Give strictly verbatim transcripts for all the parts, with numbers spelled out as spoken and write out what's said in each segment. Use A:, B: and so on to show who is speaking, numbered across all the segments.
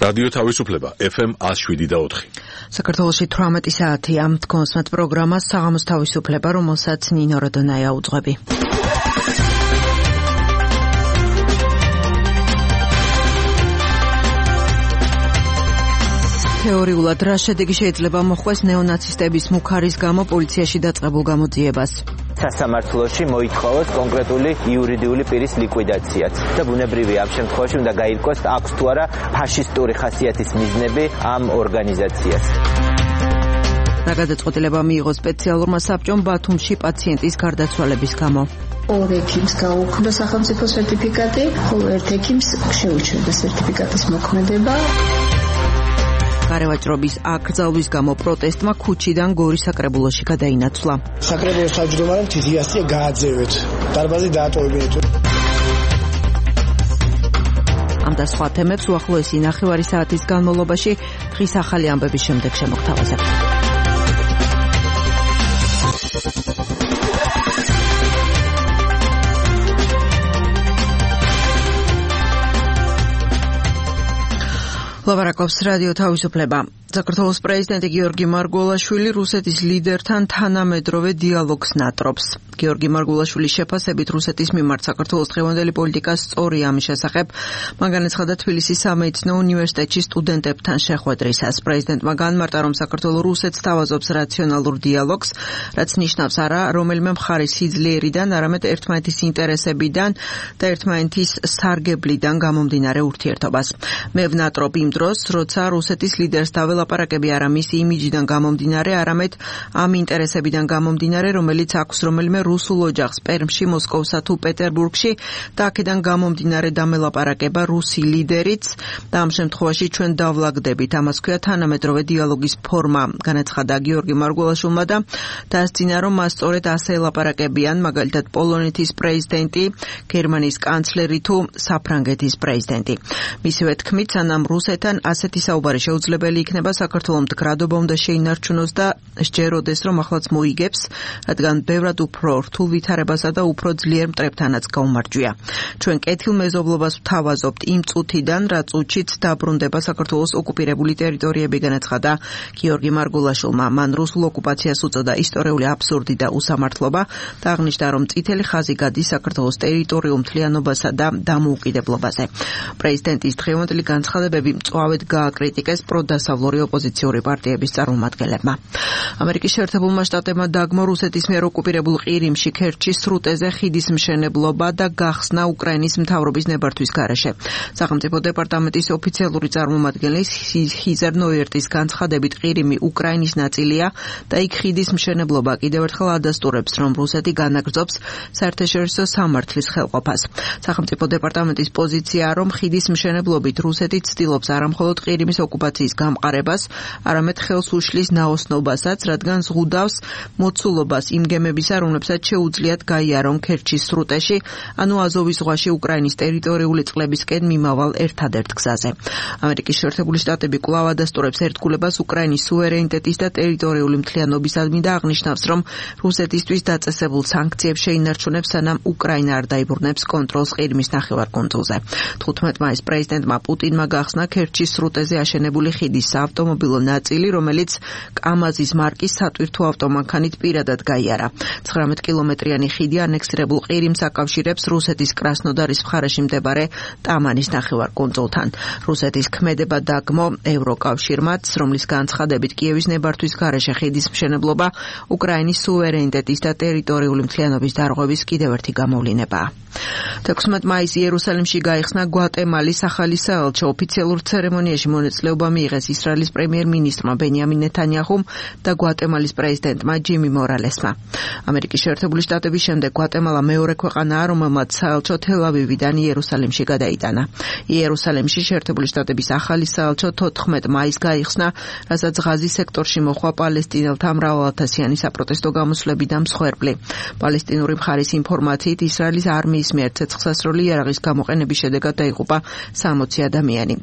A: რადიო თავისუფლება ეფ ემ one oh seven და four.
B: საქართველოში თვრამეტი საათია თქვენსმეთ პროგრამას საღამოს თავისუფლება, რომელსაც ნინო როდონაია უძღვები. თეორიულად რა შედეგი შეიძლება მოხვდეს ნეონაცისტების მუქარის გამო პოლიციაში დაწყებულ გამოძიებას?
C: სასამართლოში მოითხოვოს კონკრეტული იურიდიული პირის ლიკვიდაციაც და ბუნებრივია ამ შემთხვევაში უნდა გაირკვეს აქვს თუ არა ფაშისტური ხასიათის მიზნები ამ ორგანიზაციას.
B: რა გადაწყვეტილება მიიღო სპეციალურმა საბჭომ ბათუმში პაციენტის გარდაცვალების გამო?
D: ორ ექიმს გაუქმდა სახელმწიფო სერტიფიკატი, ხოლო ერთ ექიმს შეუჩერდა სერტიფიკატის მოქმედება.
B: გარევაჭრობის აკრძალვის გამო პროტესტმა ქუჩიდან გორის საკრებულოში გადაინაცვლა.
E: საკრებულოს თავმჯდომარემ თითიასწია გააძევეთ. დარბაზი დაატოვებინეთ.
B: ამ და სხვა თემებს უახლოესი ნახევარი საათის განმავლობაში დღის ახალი ამბების შემდეგ შემოგთავაზებთ. ლაპარაკობს რადიო თავისუფლება. საქართველოს პრეზიდენტი გიორგი მარგველაშვილი რუსეთის ლიდერთან თანამედროვე დიალოგს ნატრობს. გიორგი მარგველაშვილის შეფასებით რუსეთის მიმართ საქართველოს დღევანდელი პოლიტიკა სწორია ამის შესახებ. მან განაცხადა თბილისის სამედიცინო უნივერსიტეტში სტუდენტებთან შეხვედრისას. პრეზიდენტმა განმარტა, რომ საქართველოს რუსეთს თავაზობს რაციონალურ დიალოგს, რაც ნიშნავს არა რომელიმე მხარის სიძლიერიდან, არამედ ერთმანეთის ინტერესებიდან და ერთმანეთის სარგებლიდან გამომდინარე ურთიერთობას. მე ვნატრობ იმ დროს, როცა რუსეთის ლიდერს დაველაპარაკები არა მისი იმიჯიდან გამომდინარე, არამედ ამ ინტერესებიდან გამომდინარე, რომელიც აქვს რომელიმე რუსულ ოჯახს პერმში, მოსკოვსა თუ პეტერბურგში და აქედან გამომდინარე დამელაპარაკება რუსი ლიდერიც და ამ შემთხვევაში ჩვენ დავლაგდებით. ამას ქვია თანამედროვე დიალოგის ფორმა, განაცხადა გიორგი მარგველაშვილმა და დასძინა, რომ მას სწორედ ასე ელაპარაკებიან, მაგალითად პოლონეთის პრეზიდენტი, გერმანიის კანცლერი თუ საფრანგეთის პრეზიდენტი. მისივე თქმით, სანამ რუსეთთან ასეთი საუბარი შეუძლებელი იქნება, საქართველოს მდგრადობა უნდა შეინარჩუნოს და სჯეროდეს, რომ ახლაც მოიგებს, რადგან ბევრად უფრო რთულ ვითარებასა და უფრო ძლიერ მტრებთანაც გაუმარჯვია. ჩვენ კეთილმეზობლობას ვთავაზობთ იმ წუთიდან, რა წუთშიც დაბრუნდება საქართველოს ოკუპირებული ტერიტორიები, განაცხადა გიორგი მარგველაშვილმა. მან რუსულ ოკუპაციას უწოდა ისტორიული აბსურდი და უსამართლობა და აღნიშნა, რომ წითელი ხაზი გადის საქართველოს ტერიტორიულ მთლიანობასა და დამოუკიდებლობაზე. პრეზიდენტის დღევანდელი განცხადებები მწვავედ გააკრიტიკეს პროდასავლური ოპოზიციური პარტიების წარმომადგენლებმა. ამერიკის შეერთებულმა შტატებმა დაგმო რუსეთის მიერ ოკუპირებულ ყირიმში ქერჩის სრუტეზე ხიდის მშენებლობა და გახსნა უკრაინის მთავრობის ნებართვის გარეშე. სახელმწიფო დეპარტამენტის ოფიციალური წარმომადგენლის ჰიზარ ნოიერტის განცხადებით ყირიმი უკრაინის ნაწილია და იქ ხიდის მშენებლობა კიდევ ერთხელ ადასტურებს, რომ რუსეთი განაგრძობს საერთაშორისო სამართლის ხელყოფას. სახელმწიფო დეპარტამენტის პოზიციაა, რომ ხიდის მშენებლობით რუსეთი ცდილობს არამხოლოდ ყირიმის ოკუპაციის გამყარებას, არამედ ხელს უშლის ნაოსნობასაც, რადგან ზღუდავს მოცულობას იმ გემებისა, რომლებსაც შეუძლიათ გაიარონ ქერჩის სრუტეში, ანუ აზოვის ზღვაში უკრაინის ტერიტორიული წყლებისკენ მიმავალ ერთადერთ გზაზე. ამერიკის შეერთებული შტატები კვლავ ადასტურებს ერთგულებას უკრაინის სუვერენიტეტის და ტერიტორიული მთლიანობისადმი და აღნიშნავს, რომ რუსეთისთვის დაწესებულ სანქციებს შეინარჩუნებს, სანამ უკრაინა არ დაიბრუნებს კონტროლს ყირიმის ნახევარკუნძულზე. თხუთმეტ მაისს პრეზიდენტმა პუტინმა გახსნა ქერჩის სრუტეზე აშენებული ხიდის საავტომობილო ნაწილი, რომელიც კამაზის მარკის სატვირთო ავტომანქანით პირადად გაიარა. ცხრამეტ კილომეტრიანი ხიდი ანექსირებულ ყირიმს აკავშირებს რუსეთის კრასნოდარის მხარეში მდებარე ტამანის ნახევარკუნძულთან. რუსეთის ქმედება დაგმო ევროკავშირმაც, რომლის განცხადებით კიევის ნებართვის გარეშე ხიდის მშენებლობა უკრაინის სუვერენიტეტის და ტერიტორიული მთლიანობის დარღვევის კიდევ ერთი გამოვლინებაა. თექვსმეტ მაისს იერუსალიმში გაიხსნა გვატემალის ახალი საელჩო. ოფიციალურ ცერემონიაში მონაწილეობა მიიღეს ისრაელის პრემიერ-მინისტრმა ბენიამინ ნეთანიაჰუმ და გვატემალის პრეზიდენტმა ჯიმი მორალესმა. ამერიკის შეერთებული შტატების შემდეგ გვატემალა მეორე ქვეყანაა, რომელმაც საელჩო თელ-ავივიდან იერუსალიმში გადაიტანა. იერუსალიმში შეერთებული შტატების ახალი საელჩო თოთხმეტ მაისს გაიხსნა, რასაც ღაზის სექტორში მოხდა პალესტინელთა მრავალათასიანი საპროტესტო გამოსვლები და მსხვერპლი. პალესტინური მხარის ინფორმაციით ისრაელის არმიის მიერ ცეცხლსასროლი იარაღის გამოყენების შედეგად დაიღუპა სამოცი ადამიანი. თავის მხრივ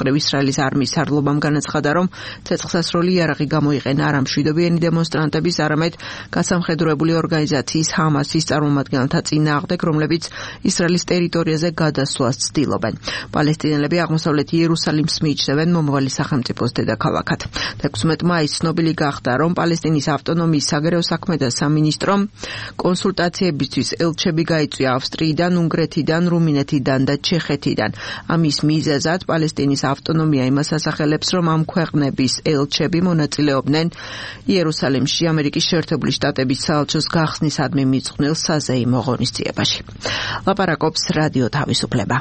B: მხრივ ისრაელის არმიის სარდლობამ განაცხადა, რომ ცეცხლსასროლი იარაღი გამოიყენა არა მშვიდობიანი დემონსტრანტების, არამედ გასამხედროებული ორგანიზაციის ჰამასის წარმომადგენელთა წინააღმდეგ, რომლებიც ისრაელის ტერიტორიაზე გადასვლას ცდილობენ. პალესტინელები აღმოსავლეთ იერუსალიმს მიიჩნევენ მომავალი სახელმწიფოს დედაქალაქად. თექვსმეტ მაისს ცნობილი გახდა, რომ პალესტინის ავტონომიის საგარეო საქმეთა სამინისტრომ კონსულტაციებისთვის ელჩები გაიწვია ავსტრიიდან, უნგრეთიდან, რუმინეთიდან და ჩეხეთიდან. ამის მიზეზად პალესტინის ავტონომია იმას ასახელებს, რომ ამ ქვეყნების ელჩები მონაწილეობდნენ იერუსალიმში ამერიკის შეერთებული შტატების საელჩოს გახსნისადმი მიწყვნილ საზეიმო ღონისძიებაში. ლაპარაკობს რადიო თავისუფლება.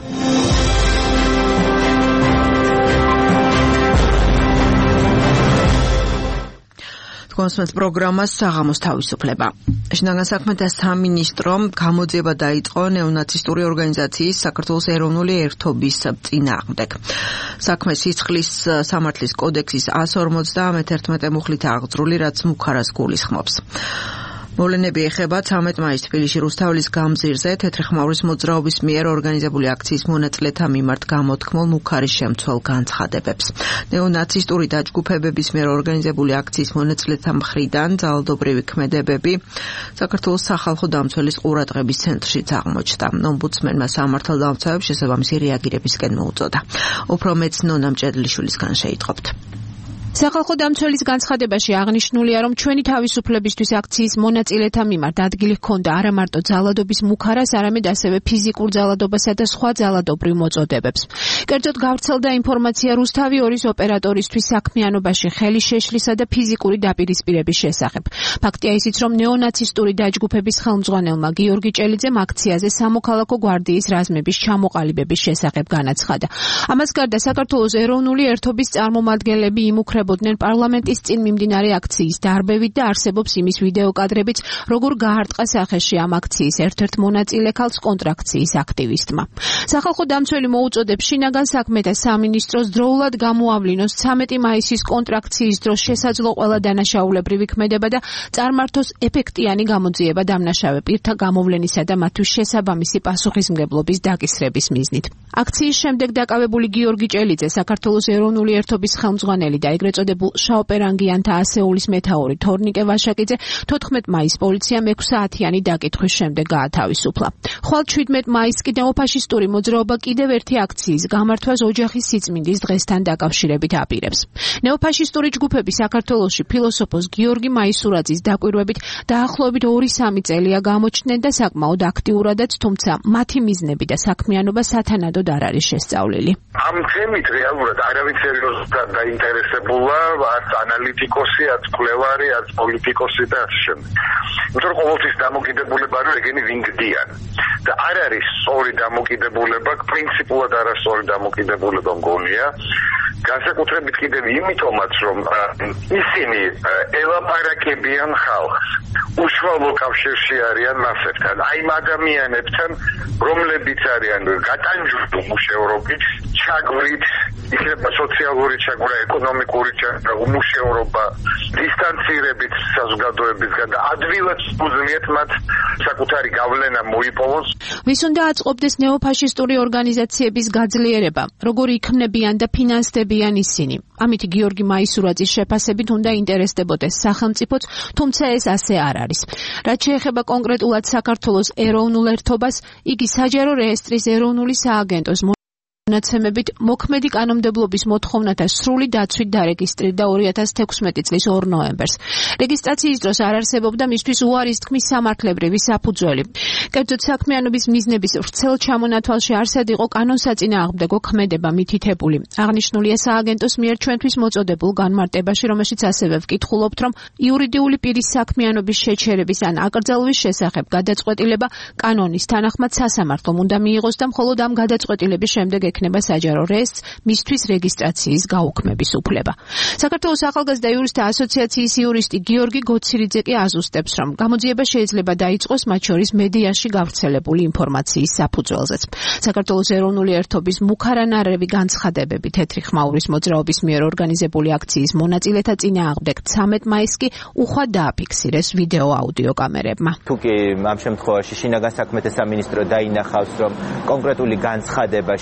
B: კონსულტაციის პროგრამას საღამოს თავისუფლება. შინაგან საქმეთა სამინისტრომ გამოძიება დაიწყო ნეონაცისტური ორგანიზაციის საქართველოს ეროვნული ერთობის წინააღმდეგ. საქმე სიცხლის სამართლის კოდექსის εκατს ორმოცდაათერთმეტე მუხლით აღძრული, რაც მუხარას გულისხმობს. მოვლენები ეხება ცამეტ მაისს თბილისში რუსთაველის გამზირზე თეთრი ხმაურის მოძრაობის მიერ ორგანიზებული აქციის მონაწილეთა მიმართ გამოთქმულ მუხარის შემცველ განცხადებებს. ნეონაცისტური დაჯგუფებების მიერ ორგანიზებული აქციის მონაწილეთა მხრიდან ძალადობრივი ქმედებები საქართველოს სახალხო დამცველის ყურადღების ცენტრშიც აღმოჩნდა. ომბუდსმენმა სამართალდამცავებს შესაბამისი რეაგირებისკენ მოუწოდა. უფრო მეც ნონა მჭედლიშვილისგან შეიტყობთ.
F: სახალხო დამცველის განცხადებაში აღნიშნულია, რომ ჩვენი თავისუფლებისთვის აქციის მონაწილეთა მიმართ ადგილი ჰქონდა არა მარტო ძალადობის მუხარას, არამედ ასევე ფიზიკურ ძალადობასა და სხვა ძალადობრივ მოწოდებებს. კერძოდ გავრცელდა ინფორმაცია რუსთავი ორის ოპერატორისთვის საქმიანობაში ხელი შეშლისა და ფიზიკური დაპირისპირების შესახებ. ფაქტია ისიც, რომ ნეონაცისტური დაჯგუფების ხელმძღვანელმა გიორგი ჭელიძემ აქციაზე სამოქალაქო გვარდიის რაზმების ჩამოყალიბების შესახებ განაცხადა. ამას გარდა საქართველოს ეროვნული ერთობის წარმომადგენლები იმუქრებოდნენ პარლამენტის წინ მიმდინარე აქციის დარბევით და არსებობს იმის ვიდეო კადრებიც, როგორ გაარტყა სახეში ამ აქციის ერთ-ერთ მონაწილე ქალს კონტრაქციის აქტივისტმა. სახალხო დამცველი მოუწოდებს შინაგან საქმეთა სამინისტროს დროულად გამოავლინოს ცამეტი მაისის კონტრაქციის დროს შესაძლო ყველა დანაშაულებრივი ქმედება და წარმართოს ეფექტიანი გამოძიება დამნაშავე პირთა გამოვლენისა და მათთვის შესაბამისი პასუხისმგებლობის დაკისრების მიზნით. აქციის შემდეგ დაკავებული გიორგი ჭელიძე, საქართველოს ეროვნული ერთობის ხელმძღვანელი და ეგრეთ წოდებულ შაოპერანგიანთა ასეულის მეთაური თორნიკე ვაშაკიძე თოთხმეტ მაისს პოლიციამ ექვსსაათიანი დაკითხვის შემდეგ გაათავისუფლა. ხვალ შვიდმეტ მაისს კი ნეოფაშისტური მოძრაობა კიდევ ერთი აქციის გამართვას ოჯახის სიწმინდის დღესთან დაკავშირებით აპირებს. ნეოფაშისტური ჯგუფები საქართველოში ფილოსოფოს გიორგი მაისურაძის დაკვირვებით დაახლოებით ორი-სამი წელია გამოჩნდნენ და საკმაოდ აქტიურადაც, თუმცა მათი მიზნები და საქმიანობა სათანადოდ არ არის შესწავლილი.
G: ამ თემით რეალურად არავინ სერიოზულად დაინტერესებულა, არც ანალიტიკოსი, არც მკვლევარი, არც პოლიტიკოსი და ასე შემდეგ. იმიტომ რომ ყოველთვის დამოკიდებულება რომ ეგენი ვინგდიან. და არ არის სწორი დამოკიდებულება, პრინციპულად არასწორი დამოკიდებულება მგონია. განსაკუთრებით კიდევ იმითომაც, რომ ისინი ელაპარაკებიან ხალხს. უშუალო კავშირში არიან მასებთან, აი იმ ადამიანებთან, რომლებიც არიან გატანჯული მუშევრობით, ჩაგვრით, იქნება სოციალური ჩაგვრა, ეკონომიკური ჩაგვრა, უმუშევრობა, დისტანცირებით საზოგადოებისგან და ადვილად უძლიათ მათ საკუთარი გავლენა მოიპოვოს.
F: ვის უნდა აწყობდეს ნეოფაშისტური ორგანიზაციების გაძლიერება, როგორ იქმნებიან და ფინანსდებიან ისინი. ამით გიორგი მაისურაძის შეფასებით უნდა ინტერესდებოდეს სახელმწიფოც, თუმცა ეს ასე არ არის. რაც შეეხება კონკრეტულად საქართველოს ეროვნულ ერთობას, იგი საჯარო რეესტრის ეროვნული სააგენტოს მონაცემებით მოქმედი კანონმდებლობის მოთხოვნათა სრული დაცვით დარეგისტრირდა ორი ათას თექვსმეტი წლის ორ ნოემბერს. რეგისტრაციის დროს არ არსებობდა მისთვის უარის თქმის სამართლებრივი საფუძველი. კერძოდ საქმიანობის მიზნების ვრცელ ჩამონათვალში არსად იყო კანონსაწინააღმდეგო ქმედება მითითებული. აღნიშნულია სააგენტოს მიერ ჩვენთვის მოწოდებულ განმარტებაში, რომელშიც ასევე ვკითხულობთ, რომ იურიდიული პირის საქმიანობის შეჩერების ან აკრძალვის შესახებ გადაწყვეტილება კანონის თანახმად სასამართლომ უნდა მიიღოს და მხოლოდ ამ გადაწყვეტილების შემდეგ ექნება საჯარო რეესტრს მისთვის რეგისტრაციის გაუქმების უფლება. საქართველოს ახალგაზრდა იურისტთა ასოციაციის იურისტი გიორგი გოცირიძე კი აზუსტებს, რომ გამოძიება შეიძლება დაიწყოს მათ შორის მედიაში გავრცელებული ინფორმაციის საფუძველზეც. საქართველოს ეროვნული ერთობის მუხარანარევი განცხადებები თეთრი ხმაურის მოძრაობის მიერ ორგანიზებული აქციის მონაწილეთა წინააღმდეგ ცამეტ მაისს კი უხვად დააფიქსირეს ვიდეო აუდიო კამერებმა.
C: თუკი ამ შემთხვევაში შინაგან საქმეთა სამინისტრო დაინახავს, რომ კონკრეტული განცხადება შეიცავს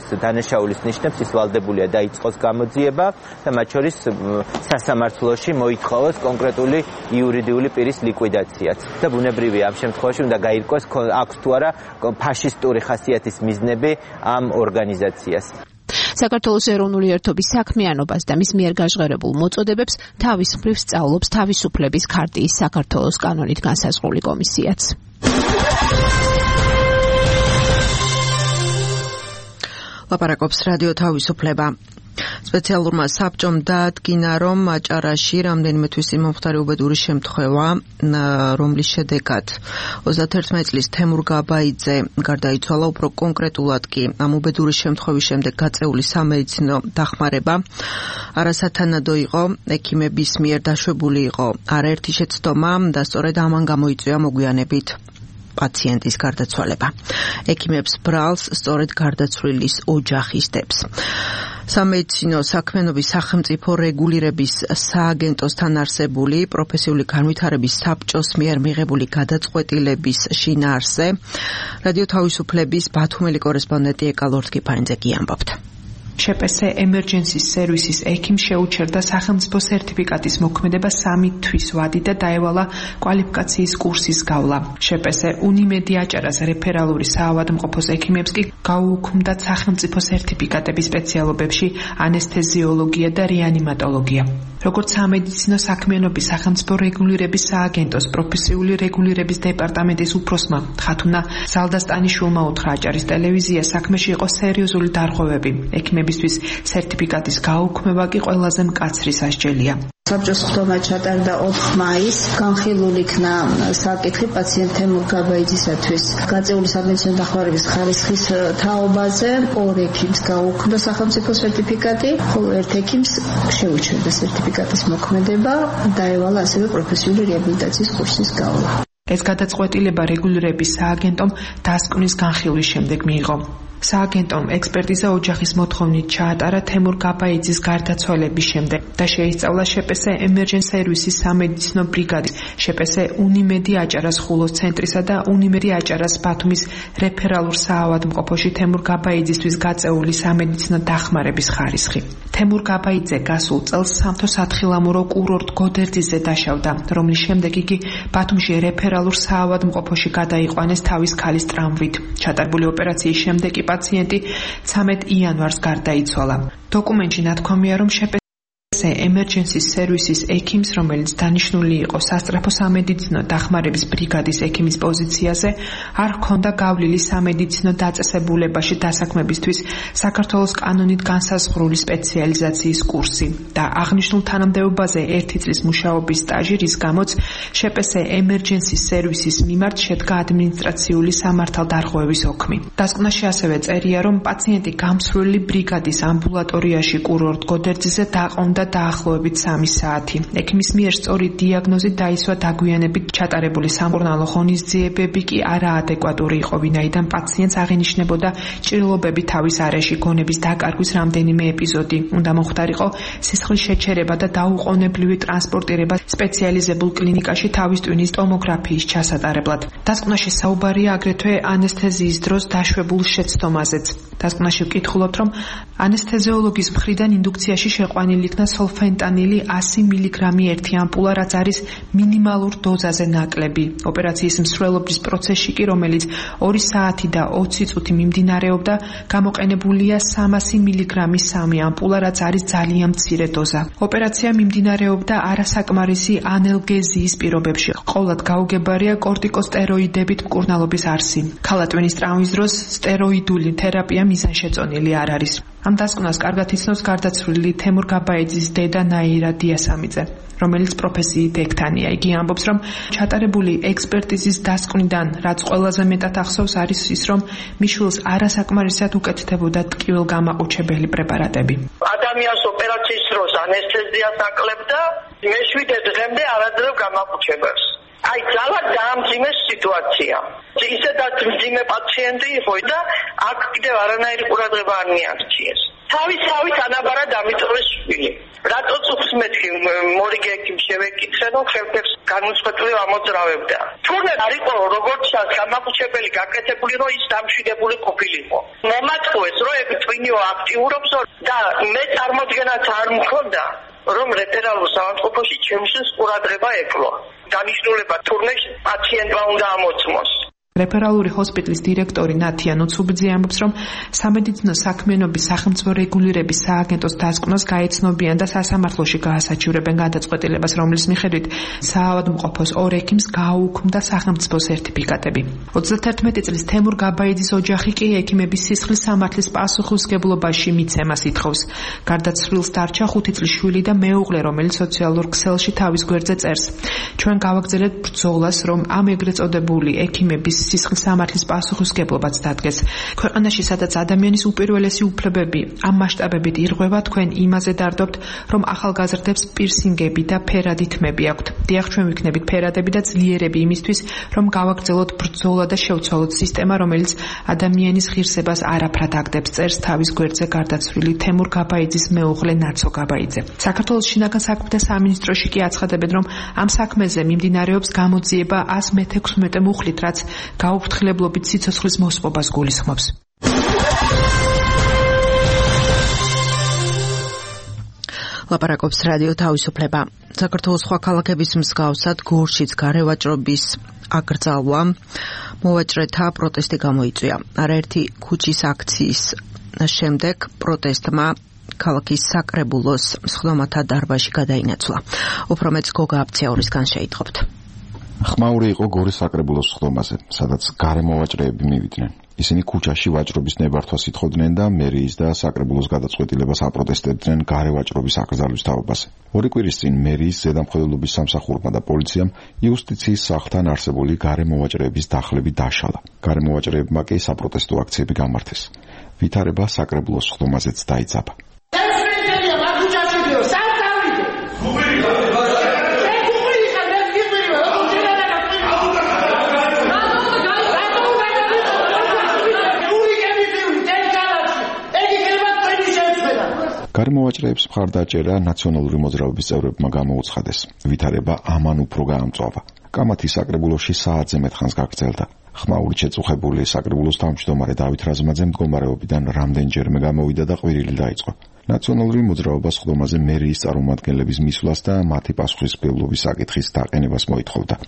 C: დანაშაულის ნიშნებს ის ვალდებულია დაიწყოს გამოძიება და მათ შორის სასამართლოში მოითხოვოს კონკრეტული იურიდიული პირის ლიკვიდაციაც. და ბუნებრივია ამ შემთხვევაში უნდა გაირკვეს აქვს თუ არა ფაშისტური ხასიათის მიზნები ამ ორგანიზაციას.
F: საქართველოს ეროვნული ერთობის საქმიანობას და მის მიერ გაჟღერებულ მოწოდებებს თავის მხრივ სწავლობს თავისუფლების ქარტიის საქართველოს კანონით განსაზღვრული კომისიაც.
B: ლაპარაკობს რადიო თავისუფლება. სპეციალურმა საბჭომ დაადგინა, რომ აჭარაში რამდენიმე თვის წინ მომხდარი უბედური შემთხვევა, რომლის შედეგად ოცდაათერთმეტ წლის თემურ გაბაიძე გარდაიცვალა, უფრო კონკრეტულად კი ამ უბედური შემთხვევის შემდეგ გაწეული სამედიცინო დახმარება არასათანადო იყო, ექიმების მიერ დაშვებული იყო არაერთი შეცდომა და სწორედ ამან გამოიწვია მოგვიანებით პაციენტის გარდაცვალება. ექიმებს ბრალს სწორედ გარდაცვლილის ოჯახი სდებს. სამედიცინო საქმიანობის სახელმწიფო რეგულირების სააგენტოსთან არსებული პროფესიული განვითარების საბჭოს მიერ მიღებული გადაწყვეტილების შინაარსზე რადიო თავისუფლების ბათუმელი კორესპონდენტი ეკა ლორთქიფანიძე კი ამბობთ.
H: შეპესე ემერჯენსის სერვისის ექიმს შეუჩერდა სახელმწიფო სერტიფიკატის მოქმედება სამი თვის ვადი და დაევალა კვალიფიკაციის კურსის გავლა. შეპესე უნიმედი აჭარას რეფერალური საავადმყოფოს ექიმებს კი გაუუქმდათ სახელმწიფო სერტიფიკატების სპეციალობებში ანესთეზიოლოგია და რეანიმატოლოგია. როგორც სამედიცინო საქმიანობის სახელმწიფო რეგულირების სააგენტოს პროფესიული რეგულირების დეპარტამენტის უფროსმა ხათუნა ზალდასტანიშვილმა უთხრა, აჭარის ტელევიზია საქმეში იყო სერიოზული დარღვევები. ექიმებისთვის სერტიფიკატის გაუქმება კი ყველაზე მკაცრი სასჯელია.
D: საბჭოს ხდომა ჩატარდა ოთხ მაისს, განხილული იქნა საკითხი პაციენტ თემურ გაბაიძისათვის გაწეული სამედიცინო დახმარების ხარისხის თაობაზე. ორ ექიმს გაუქმდა სახელმწიფო სერტიფიკატი, ხოლო ერთ ექიმს შეუჩერდა სერტიფიკატის მოქმედება, დაევალა ასევე პროფესიული რეაბილიტაციის კურსის გავლა.
H: ეს გადაწყვეტილება რეგულირების სააგენტომ დასკვნის განხილვის შემდეგ მიიღო. სააგენტომ ექსპერტიზა ოჯახის მოთხოვნით ჩაატარა თემურ გაბაიძის გარდაცვალების შემდეგ და შეისწავლა შეპესე ემერჯენს სერვისის სამედიცინო ბრიგადის, შეპესე უნიმედი აჭარას ხულოს ცენტრისა და უნიმედი აჭარას ბათუმის რეფერალურ საავადმყოფოში თემურ გაბაიძისთვის გაწეული სამედიცინო დახმარების ხარისხი. თემურ გაბაიძე გასულ წელს სამთო სათხილამურო კურორტ გოდერძისზე დაშავდა, რომლის შემდეგ იგი ბათუმში რეფერალურ საავადმყოფოში გადაიყვანეს თავის ქალის ტრამვით. ჩატარებული ოპერაციის შემდეგ პაციენტი ცამეტ იანვარს გარდაიცვალა. დოკუმენტში ნათქვამია, რომ შეპესე ემერჯენსის სერვისის ექიმს, რომელიც დანიშნული იყო სასწრაფო სამედიცინო დახმარების ბრიგადის ექიმის პოზიციაზე, არ ჰქონდა გავლილი სამედიცინო დაწესებულებაში დასაქმებისთვის საქართველოს კანონით განსაზღვრული სპეციალიზაციის კურსი და აღნიშნულ თანამდებობაზე ერთი წლის მუშაობის სტაჟი, რის გამოც შეპესე ემერჯენსის სერვისის მიმართ შედგა ადმინისტრაციული სამართალდარღვევის ოქმი. დასკვნაში ასევე წერია, რომ პაციენტი გამსვლელი ბრიგადის ამბულატორიაში კურორტ გოდერძისზე დაყრდნობა დაახლოებით სამი საათი. ექიმის მიერ სწორი დიაგნოზით დაისვა დაგვიანებით ჩატარებული სამკურნალო ღონისძიებები კი არაადეკვატური იყო, ვინაიდან პაციენტს აღინიშნებოდა ჭრილობები თავის არეში, გონების დაკარგვის რამდენიმე ეპიზოდი. უნდა მოხდარიყო სისხლის შეჩერება და დაუყოვნებლივი ტრანსპორტირება სპეციალიზებულ კლინიკაში თავის ტვინის ტომოგრაფიის ჩასატარებლად. დასკვნაში საუბარია აგრეთვე ანესთეზიის დროს დაშვებულ შეცდომაზეც. დასკვნაში ვკითხულობთ, რომ ანესთეზიოლოგის მხრიდან ინდუქციაში შეყვანილი იქნა სოლფენტანილი ასი მილიგრამი ერთი ამპულა, რაც არის მინიმალურ დოზაზე ნაკლები. ოპერაციის მსვლელობის პროცესში კი, რომელიც ორი საათი და ოცი წუთი მიმდინარეობდა, გამოყენებულია სამასი მილიგრამის სამი ამპულა, რაც არის ძალიან მცირე დოზა. ოპერაცია მიმდინარეობდა არასაკმარისი ანალგეზიის პირობებში. ყოვლად გაუგებარია კორტიკოსტეროიდებით მკურნალობის არსი. ქალატვინის ტრამვის დროს სტეროიდული თერაპია მიზანშეწონილი არ არის. ამ დასკვნას კარგად იცნობს გარდაცვლილი თემურ გაბაიძის დედა ნაირა დიასამიძე, რომელიც პროფესიით ექთანია. იგი ამბობს, რომ ჩატარებული ექსპერტიზის დასკვნიდან რაც ყველაზე მეტად ახსოვს არის ის, რომ მის შვილს არასაკმარისად უკეთდებოდა ტკივილგამაყუჩებელი პრეპარატები.
I: ადამიანს ოპერაციის დროს ანესთეზიას აკლებდა, მეშვიდე დღემდე არაძლევ გამაყუჩებელს. აი, ძალად დაამძიმეს სიტუაცია. ისედაც მძიმე პაციენტი იყო და აქ კიდევ არანაირი ყურადღება არ მიაქციეს. თავის თავის ანაბარად ამიტოვეს შვილი. რატო წუხს მეთქი მორიგე ექიმ შევეკითხე, რომ ხელფებს განუწყვეტლივ ამოძრავებდა. თურმე არისო როგორც ჩანს გამაყუჩებელი გაკეთებული, რომ ის დამშვიდებული ყოფილიყო. მომატყუეს, რომ ეგ ტვინიო აქტიურობს და მე წარმოდგენაც არ მქონდა, რომ რეფერალურ საავადმყოფოში ჩემთვის ყურადღება ეკლო. დანიშნულება თურმე პაციენტმა უნდა ამოწმოს.
H: რეფერალური ჰოსპიტალის დირექტორი ნათია ნუცუბიძე ამბობს, რომ სამედიცინო საქმიანობის სახელმწიფო რეგულირების სააგენტოს დასკვნას გაეცნობიან და სასამართლოში გაასაჩივრებენ გადაწყვეტილებას, რომლის მიხედვით საავადმყოფოს ორ ექიმს გააუქმდა სახელმწიფო სერტიფიკატები. ოცდათერთმეტი წლის თემურ გაბაიძის ოჯახი კი ექიმების სისხლის სამართლის პასუხისმგებლობაში მიცემას ითხოვს. გარდაცვლილს დარჩა ხუთი წლის შვილი და მეუღლე, რომელიც სოციალურ ქსელში თავის გვერდზე წერს. ჩვენ გავაგრძელებთ ბრძოლას, რომ ამ ეგრეთ წოდებული ექიმების სისხლის სამართლის პასუხისმგებლობაც დადგეს. ქვეყანაში, სადაც ადამიანის უპირველესი უფლებები ამ მასშტაბებით ირღვევა, თქვენ იმაზე დარდობთ, რომ ახალგაზრდებს პირსინგები და ფერადი თმები აქვთ. დიახ, ჩვენ ვიქნებით ფერადები და ძლიერები იმისთვის, რომ გავაგრძელოთ ბრძოლა და შევცვალოთ სისტემა, რომელიც ადამიანის ღირსებას არაფრად აგდებს, წერს თავის გვერდზე გარდაცვლილი თემურ გაბაიძის მეუღლე ნაცო გაბაიძე. საქართველოს შინაგან საქმეთა სამინისტროში კი აცხადებენ, რომ ამ საქმეზე მიმდინარეობს გამოძიება ას მეთექვსმეტე მუხლით, რაც გაუფრთხილებლობით სიცოცხლის მოსპობას გულისხმობს.
B: ლაპარაკობს რადიო თავისუფლება. საქართველოს სხვა ქალაქების მსგავსად გორშიც გარევაჭრობის აკრძალვა მოვაჭრეთა პროტესტი გამოიწვია. არაერთი ქუჩის აქციის შემდეგ პროტესტმა ქალაქის საკრებულოს სხდომათა დარბაზში გადაინაცვლა. უფრო მეც გოგა აფციაურისგან შეიტყობთ.
J: ხმაური იყო გორის საკრებულოს სხდომაზე, სადაც გარემოვაჭრეები მივიდნენ. ისინი ქუჩაში ვაჭრობის ნებართვას ითხოვდნენ და მერიის და საკრებულოს გადაწყვეტილებას აპროტესტებდნენ გარევაჭრობის აკრძალვის თაობაზე. ორი კვირის წინ მერიის ზედამხედველობის სამსახურმა და პოლიციამ იუსტიციის სახლთან არსებული გარემოვაჭრეების დახლები დაშალა. გარემოვაჭრეებმა კი საპროტესტო აქციები გამართეს. ვითარება საკრებულოს სხდომაზეც დაიძაბა. გარემოვაჭრეებს მხარდაჭერა ნაციონალური მოძრაობის წევრებმა გამოუცხადეს. ვითარება ამან უფრო გაამწვავა. კამათი საკრებულოში საათზე მეტ ხანს გაგრძელდა. ხმაურით შეწუხებული საკრებულოს თავმჯდომარე დავით რაზმაძე მდგომარეობიდან რამდენჯერმე გამოვიდა და ყვირილი დაიწყო. ნაციონალური მოძრაობა სხდომაზე მერიის წარმომადგენლების მისვლას და მათი პასუხისმგებლობის საკითხის დაყენებას მოითხოვდა.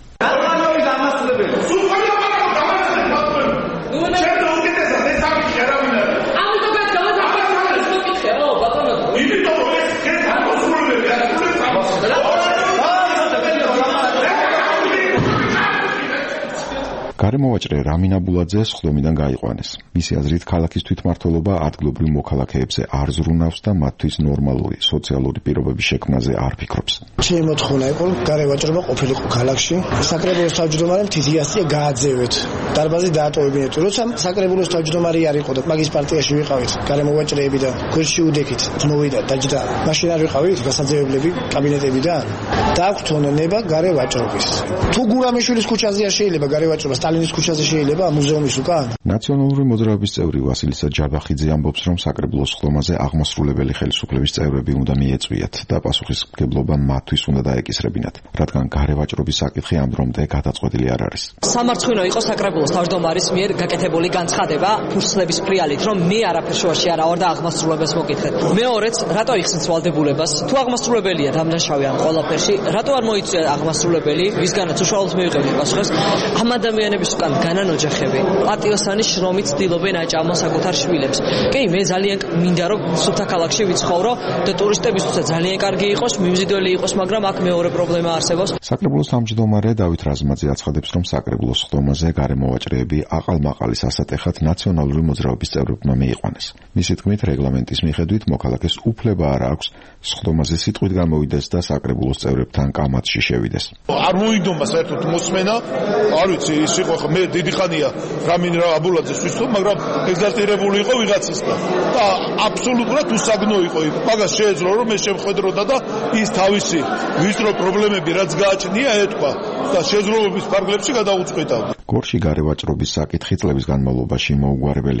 J: გარემოვაჭრე რამინა ბულაძე სხდომიდან გაიყვანეს. მისი აზრით, ქალაქის თვითმმართველობა ადგილობრივ მოქალაქეებზე არ ზრუნავს და მათთვის ნორმალური სოციალური პირობების შექმნაზე არ ფიქრობს.
E: ჩემი მოთხოვნა იყო, გარევაჭრობა ყოფილიყო ქალაქში. საკრებულოს თავმჯდომარემ თითიასწია გააძევეთ. დარბაზი დაატოვებინეთ. როცა საკრებულოს თავმჯდომარე არ იყო და მაგის პარტიაში ვიყავით, გარემოვაჭრეები და გორში უდექით მოვიდა დაჯდა. მაშინ არ ვიყავით გასაძევებლები კაბინეტებიდან. დაგვთონ ნება გარევაჭრობის. თუ გურამიშვილის ქუჩაზეა შეიძლება გარევაჭრობა სტალინის ქუჩაზე შეიძლება მუზეუმის უკან.
J: ნაციონალური მოძრაობის წევრი ვასილისა ჯაბახიძე ამბობს, რომ საკრებულოს სხდომაზე აღმასრულებელი ხელისუფლების წევრები უნდა მიეწვიათ და პასუხისმგებლობა მათთვის უნდა დაეკისრებინათ, რადგან გარევაჭრობის საკითხი ამ დრომდე გადაწყვეტილი არ არის.
K: სამარცხვინო იყო საკრებულოს თავმჯდომარის მიერ გაკეთებული განცხადება ფურცლების ფრიალით, რომ მე არაფერ შუაში არ ავარ და აღმასრულებელს მოკითხეთ. მეორეც, რატო იხსენს ვალდებულებას? თუ აღმასრულებელია დამნაშავე ამ ყველაფერში, რატო არ მოიწვია აღმასრულებელი, ვისგანაც უშუალოდ მივიღებდნენ პასუხს? ამ ადამიანების უკან განან ოჯახები, პატიოსანი შრომით ცდილობენ აჭამონ საკუთარ შვილებს. კი, მე ძალიან მინდა რომ სუფთა ქალაქში ვიცხოვრო და ტურისტებისთვის ძალიან კარგი იყოს, მიმზიდველი იყოს, მაგრამ აქ მეორე პრობლემა არსებობს.
J: საკრებულოს თავმჯდომარე დავით რაზმაძე აცხადებს, რომ საკრებულოს სხდომაზე გარემოვაჭრეები აყალმაყალის ასატეხად ნაციონალური მოძრაობის წევრებმა მიიყვანეს. მისი თქმით, რეგლამენტის მიხედვით მოქალაქეს უფლება არ აქვს სხდომაზე სიტყვით გამოვიდეს და საკრებულოს წევრებთან კამათში შევიდეს.
L: არ მოიგდომა საერთოდ მოსმენა, არ ვიცი, ის იყო მე დიდი ხანია რამინ აბულაძეს ვისწავლ, მაგრამ ეგზასტირებული იყო ვიღაცისგან და აბსოლუტურად უსაგნო იყო. მაგას შეეძლო რომ მე შემხედროდა და ის თავისი ვისწრო პრობლემები რაც გააჩნია ეთქვა და შეზროვების ფარგლებში გადაუწყვეტა.
J: გორში გარევაჭრობის საკითხი წლების განმავლობაში მოუგვარებელია.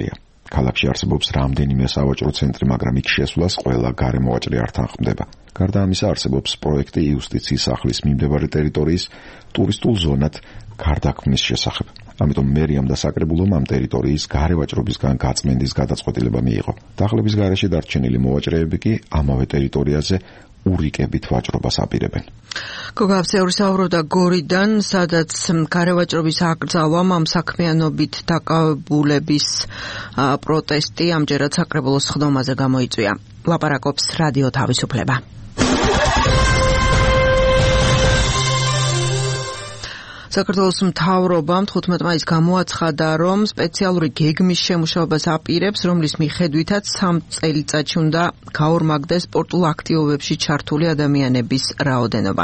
J: ქალაქში არსებობს რამდენიმე სავაჭრო ცენტრი, მაგრამ იქ შესვლას ყველა გარემოვაჭრე არ თანხმდება. გარდა ამისა, არსებობს პროექტი იუსტიციის სახლის მიმდებარე ტერიტორიის ტურისტულ ზონად გარდაქმნის შესახებ. ამიტომ მერიამ და საკრებულომ ამ ტერიტორიის გარევაჭრობისგან გაწმენდის გადაწყვეტილება მიიღო. დახლების გარეშე დარჩენილი მოვაჭრეები კი ამავე ტერიტორიაზე ურიკებით ვაჭრობას აპირებენ.
B: გოგა აბსეური საუბრობდა გორიდან, სადაც გარევაჭრობის აკრძალვამ ამ საქმიანობით დაკავებულების პროტესტი ამჯერად საკრებულოს სხდომაზე გამოიწვია. ლაპარაკობს რადიო თავისუფლება. საქართველოს მთავრობამ თხუთმეტ მაისს გამოაცხადა, რომ სპეციალური გეგმის შემუშავებას აპირებს, რომლის მიხედვითაც სამ წელიწადში უნდა გაორმაგდეს სპორტულ აქტივობებში ჩართული ადამიანების რაოდენობა.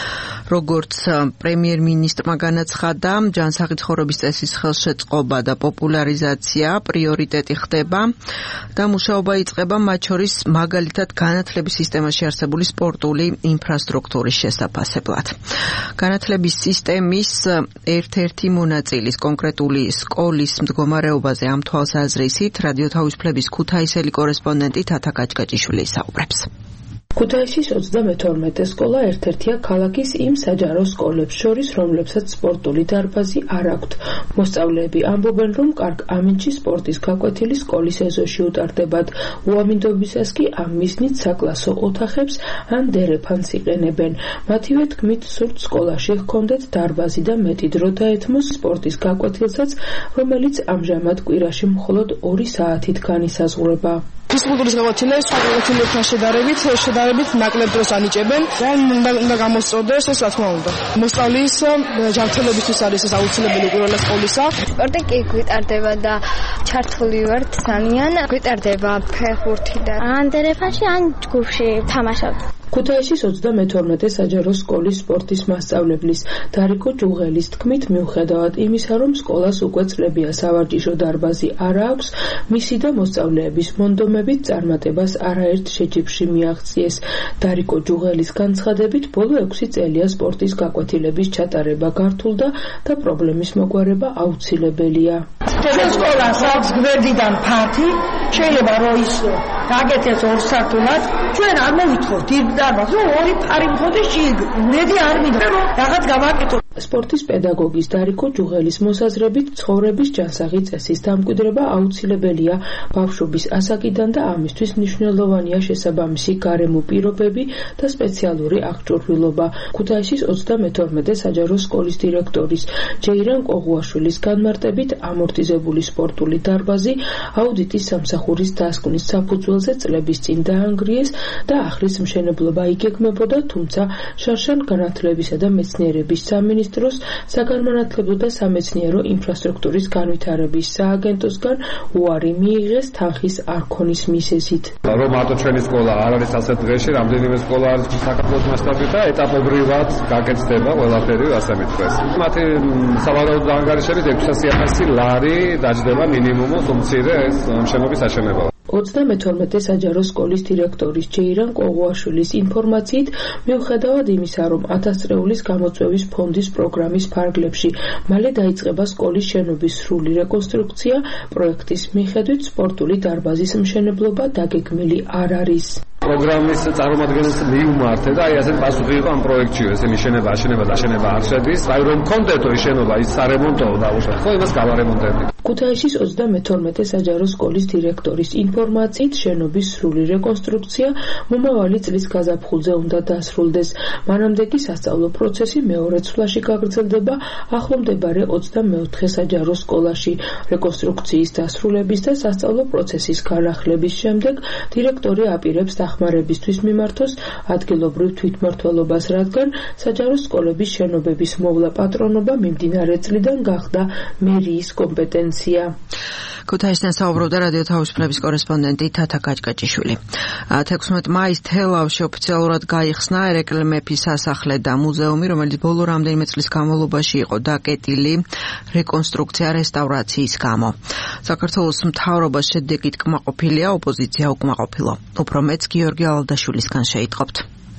B: როგორც პრემიერ-მინისტრმა განაცხადა, ჯანსაღი ცხოვრების წესის ხელშეწყობა და პოპულარიზაცია პრიორიტეტი ხდება და მუშაობა იწყება მათ შორის მაგალითად განათლების სისტემაში არსებული სპორტული ინფრასტრუქტურის შესაფასებლად. განათლების სისტემის ერთ-ერთი მონაწილის კონკრეტული სკოლის მდგომარეობაზე ამ თვალსაზრისით რადიო თავისუფლების ქუთაისელი კორესპონდენტი თათა გაჭგაჭიშვილი საუბრებს.
M: ქუთაისის ოცდამეთორმეტე სკოლა ერთ-ერთია ქალაქის იმ საჯარო სკოლებს შორის, რომლებსაც სპორტული დარბაზი არ აქვთ. მოსწავლეები ამბობენ, რომ კარგ ამინდში სპორტის გაკვეთილი სკოლის ეზოში უტარდებათ. უამინდობისას კი ამ მიზნით საკლასო ოთახებს ან დერეფანს იყენებენ. მათივე თქმით, სურთ სკოლაში ჰქონდეთ დარბაზი და მეტი დრო დაეთმოს სპორტის გაკვეთილსაც, რომელიც ამჟამად კვირაში მხოლოდ ორი საათით განისაზღვრება.
N: ფიზკულტურის გაკვეთილე სხვა გაკვეთილებთან შედარებით შედარებით ნაკლებ დროს ანიჭებენ და უნდა გამოსწორდეს ეს რა თქმა უნდა. მოსწავლის ჯანმრთელობისთვის არის ეს აუცილებელი პირველი სკოლისა.
O: სპორტი კი გვიტარდება და ჩართული ვართ სანიან გვიტარდება ფეხბურთი და ან დერეფანში ან ჯგუფში თამაშობ.
M: ქუთაისის ოცდამეთორმეტე საჯარო სკოლის სპორტის მასწავლებლის დარიკო ჯუღელის თქმით, მიუხედავად იმისა, რომ სკოლას უკვე წლებია სავარჯიშო დარბაზი არ აქვს, მისი და მოსწავლეების მონდომებით წარმატებას არაერთ შეჯიბრში მიაღწიეს. დარიკო ჯუღელის განცხადებით, ბოლო ექვსი წელია სპორტის გაკვეთილების ჩატარება გართულდა და პრობლემის მოგვარება აუცილებელია.
P: ჩვენ სკოლას აქვს გვერდიდან ფართი, შეიძლება რომ ის გაკეთდეს ორ სართულად, ჩვენ არ მოვითხოვთ იმ დარბაზს, რომ ორი ფარი მხოლოდ შეიქმნედი არ მინდა რომ რაღაც გავაკეთო.
M: სპორტის პედაგოგის დარიკო ჯუღელის მოსაზრებით, ცხოვრების ჯანსაღი წესის დამკვიდრება აუცილებელია ბავშვობის ასაკიდან და ამისთვის მნიშვნელოვანია შესაბამისი გარემო პირობები და სპეციალური აღჭურვილობა. ქუთაისის ოცდამეთორმეტე საჯარო სკოლის დირექტორის ჯეირან ყოღუაშვილის განმარტებით, ამორტიზებული სპორტული დარბაზი აუდიტის სამსახურის დასკვნის საფუძველზე წლების წინ დაანგრიეს და ახლის მშენებლობა იგეგმებოდა, თუმცა შარშან განათლებისა და მეცნიერების სამინისტროს საგანმანათლებლო და სამეცნიერო ინფრასტრუქტურის განვითარების სააგენტოსგან უარი მიიღეს თანხის არქონის მიზეზით.
Q: რომ მარტო ჩვენი სკოლა არ არის ასეთ დღეში, რამდენიმე სკოლა არის საქართველოს მასშტაბით და ეტაპობრივად გაკეთდება ყველაფერი, ასე მithქვეს. მათი სავარაუდო ანგარიშებით ექვსასი ათასი ლარი დაჯდება მინიმუმად უმცირე ეს მშენობის აშენება.
M: ოცდამეთორმეტე საჯარო სკოლის დირექტორის ჯეირან ყოღუაშვილის ინფორმაციით, მიუხედავად იმისა, რომ ათას წრეულის გამოწვევის ფონდის პროგრამის ფარგლებში მალე დაიწყება სკოლის შენობის სრული რეკონსტრუქცია, პროექტის მიხედვით სპორტული დარბაზის მშენებლობა დაგეგმილი არ არის.
Q: პროგრამის წარმომადგენელს მიუმართე და აი ასეთ პასუხი იყო ამ პროექტში, ესენი შენობა, აშენება და აშენება არ შედის. აი რომ კონდეტო ის შენობა, ის სარემონტოა დაუშვათ. ხო, იმას გავარემონტებდი.
M: ქუთაისის ოცდამეთორმეტე საჯარო სკოლის დირექტორის ინფორმაციით, შენობის სრული რეკონსტრუქცია მომავალი წლის გაზაფხულზე უნდა დასრულდეს. მანამდე კი სასწავლო პროცესი მეორე ცვლაში გაგრძელდება ახლომდებარე ოცდამეოთხე საჯარო სკოლაში. რეკონსტრუქციის დასრულების და სასწავლო პროცესის განახლების შემდეგ დირექტორი აპირებს დახმარებისთვის მიმართოს ადგილობრივ თვითმმართველობას, რადგან საჯარო სკოლების შენობების მოვლა პატრონობა მიმდინარე წლიდან გახდა მერიის კომპეტენცია.
B: ქუთაისიდან საუბრობდა რადიო თავისუფლების კორესპონდენტი თათა გაჭგაჭიშვილი. თექვსმეტ მაისს თელავში ოფიციალურად გაიხსნა ერეკლე მეფის სასახლე და მუზეუმი, რომელიც ბოლო რამდენიმე წლის განმავლობაში იყო დაკეტილი რეკონსტრუქცია რესტავრაციის გამო. საქართველოს მთავრობას შედეგით კმაყოფილია, ოპოზიცია უკმაყოფილო. უფრო მეც გიორგი ალადაშვილისგან შეიტყობთ.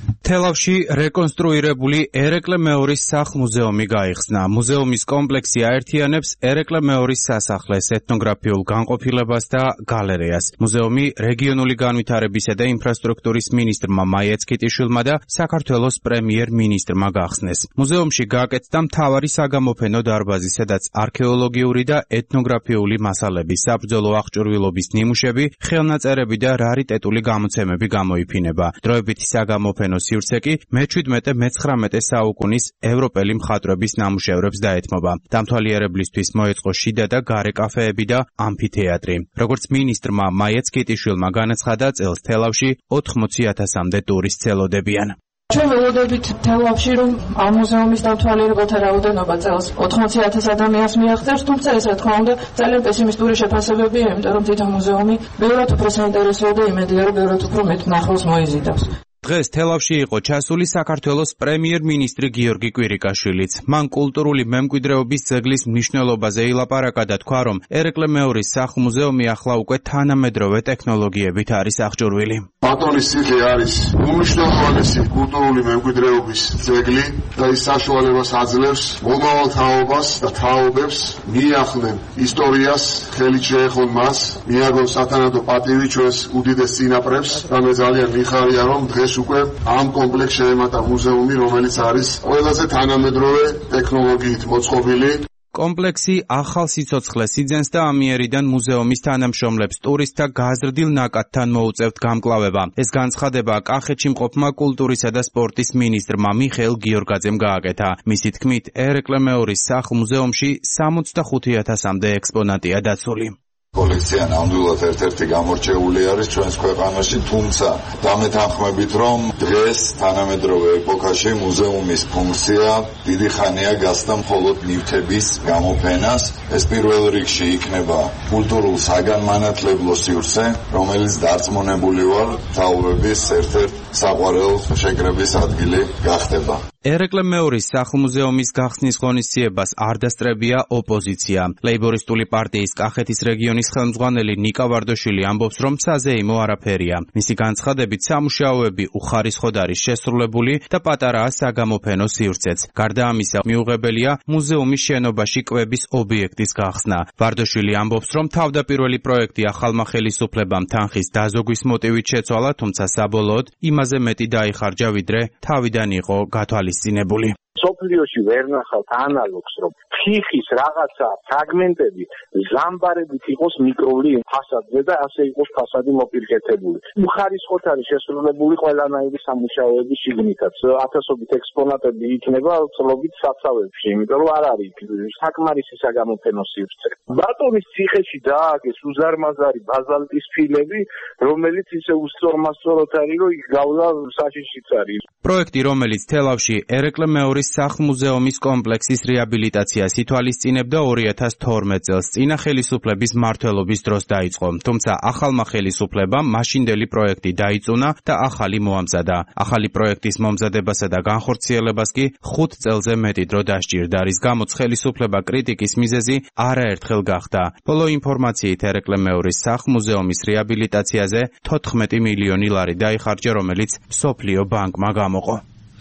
R: თელავში რეკონსტრუირებული ერეკლე მეორის სახლ-მუზეუმი გაიხსნა. მუზეუმის კომპლექსი აერთიანებს ერეკლე მეორის სასახლეს, ეთნოგრაფიულ განყოფილებას და გალერეას. მუზეუმი რეგიონული განვითარებისა და ინფრასტრუქტურის მინისტრმა მაია ეცკიტიშვილმა და საქართველოს პრემიერ-მინისტრმა გახსნეს. მუზეუმში გააკეთდა მთავარი საგამოფენო დარბაზი, სადაც არქეოლოგიური და ეთნოგრაფიული მასალები, საბრძოლო აღჭურვილობის ნიმუშები, ხელნაწერები და რარიტეტული გამოცემები გამოიფინება. დროებითი საგამოფენო სივრცე მეჩვიდმეტე მეცხრამეტე საუკუნის ევროპელი მხატვრების ნამუშევრებს დაეთმობა. დამთვალიერებლისთვის მოეწყო შიდა და გარე კაფეები და ამფითეატრი. როგორც მინისტრმა მაია ეცკიტიშვილმა განაცხადა, წელს თელავში ოთხმოცი ათასამდე ტურისტს ელოდებიან.
N: ჩვენ ველოდებით თელავში, რომ ამ მუზეუმის დამთვალიერებელთა რაოდენობა წელს ოთხმოცი ათას ადამიანს მიაღწევს, თუმცა ეს რა თქმა უნდა ძალიან პესიმისტური შეფასებებია, იმიტომ რომ თვითონ მუზეუმი ბევრად უფრო საინტერესოა და იმედია, რომ ბევრად უფრო მეტ მნახველს მოიზიდავს.
R: დღეს თელავში იყო ჩასული საქართველოს პრემიერ-მინისტრი გიორგი კვირიკაშვილიც. მან კულტურული მემკვიდრეობის ძეგლის მნიშვნელობაზე ილაპარაკა და თქვა, რომ ერეკლე მეორის სახლ-მუზეუმი ახლა უკვე თანამედროვე ტექნოლოგიებით არის აღჭურვილი.
S: ბატონის ციხე არის უმნიშვნელოვანესი კულტურული მემკვიდრეობის ძეგლი და ის საშუალებას აძლევს მომავალ თაობას და თაობებს მიახდნენ ისტორიას, ხელით შეეხონ მას, მიაგონ სათანადო პატივი ჩვენს უდიდეს წინაპრებს და მე ძალიან მიხარია, რომ დღეს უკვე ამ კომპლექსში ემატა მუზეუმი, რომელიც არის ყველაზე თანამედროვე ტექნოლოგიით მოწყობილი.
R: კომპლექსი ახალ სიცოცხლეს იძენს და ამიერიდან მუზეუმის თანამშრომლებს ტურისტთა გაზრდილ ნაკადთან მოუწევთ გამკლავება. ეს განცხადება კახეთში მყოფმა კულტურისა და სპორტის მინისტრმა მიხეილ გიორგაძემ გააკეთა. მისი თქმით, ერეკლე მეორის სახლ-მუზეუმში სამოცდახუთი ათასამდე ექსპონატია დაცული.
T: კოლექცია ნამდვილად ერთ-ერთი გამორჩეული არის ჩვენს ქვეყანაში, თუმცა დამეთანხმებით, რომ დღეს თანამედროვე ეპოქაში მუზეუმის ფუნქცია დიდი ხანია გასცდა მხოლოდ ნივთების გამოფენას. ეს პირველ რიგში იქნება კულტურულ საგანმანათლებლო სივრცე, რომელიც დარწმუნებული ვარ, თაობების ერთ-ერთ საყვარელ შეკრების ადგილი გახდება. ერეკლე მეორის სახლ-მუზეუმის გახსნის ღონისძიებას არ დასწრებია ოპოზიცია. ლეიბორისტული პარტიის კახეთის რეგიონის ხელმძღვანელი ნიკა ვარდოშვილი ამბობს, რომ საზეიმო არაფერია. მისი განცხადებით, სამუშაოები უხარისხოდ არის შესრულებული და პატარაა საგამოფენო სივრცეც. გარდა ამისა, მიუღებელია მუზეუმის შენობაში კვების ობიექტის გახსნა. ვარდოშვილი ამბობს, რომ თავდაპირველი პროექტი ახალმა ხელისუფლებამ თანხის დაზოგვის მოტივით შეცვალა, თუმცა საბოლოოდ იმაზე მეტი დაიხარჯა, ვიდრე თავიდან იყო გათვალისწინებული.
U: სოფლიოში ვერ ნახავთ ანალოგს, რომ ფიხის რაღაცა ფრაგმენტები ზამბარებით იყოს მიკრული ფასადზე და ასე იყოს ფასადი მოპირკეთებული. უხარისხოდ არის შესრულებული ყველანაირი სამუშაოები შიგნითაც. ათასობით ექსპონატები იქნება წლობით საცავებში, იმიტომ რომ არ არის საკმარისი საგამოფენო სივრცე. ბატონის ციხეში დააგეს უზარმაზარი ბაზალტის ფილები, რომელიც ისე უსწორმასწორად არის, რომ იქ გავლა საშიშიც არის.
R: პროექტი, რომელიც თელავში ერეკლე მეორის სახლ-მუზეუმის კომპლექსის რეაბილიტაციას ითვალისწინებდა ორი ათას თორმეტ წელს წინა ხელისუფლების მმართველობის დროს დაიწყო. თუმცა ახალმა ხელისუფლებამ მაშინდელი პროექტი დაიწუნა და ახალი მოამზადა. ახალი პროექტის მომზადებასა და განხორციელებას კი ხუთ წელზე მეტი დრო დასჭირდა, რის გამოც ხელისუფლება კრიტიკის მიზეზი არაერთხელ გახდა. ბოლო ინფორმაციით ერეკლე მეორის სახლ-მუზეუმის რეაბილიტაციაზე თოთხმეტი მილიონი ლარი დაიხარჯა, რომელიც მსოფლიო ბანკმა გამოყო.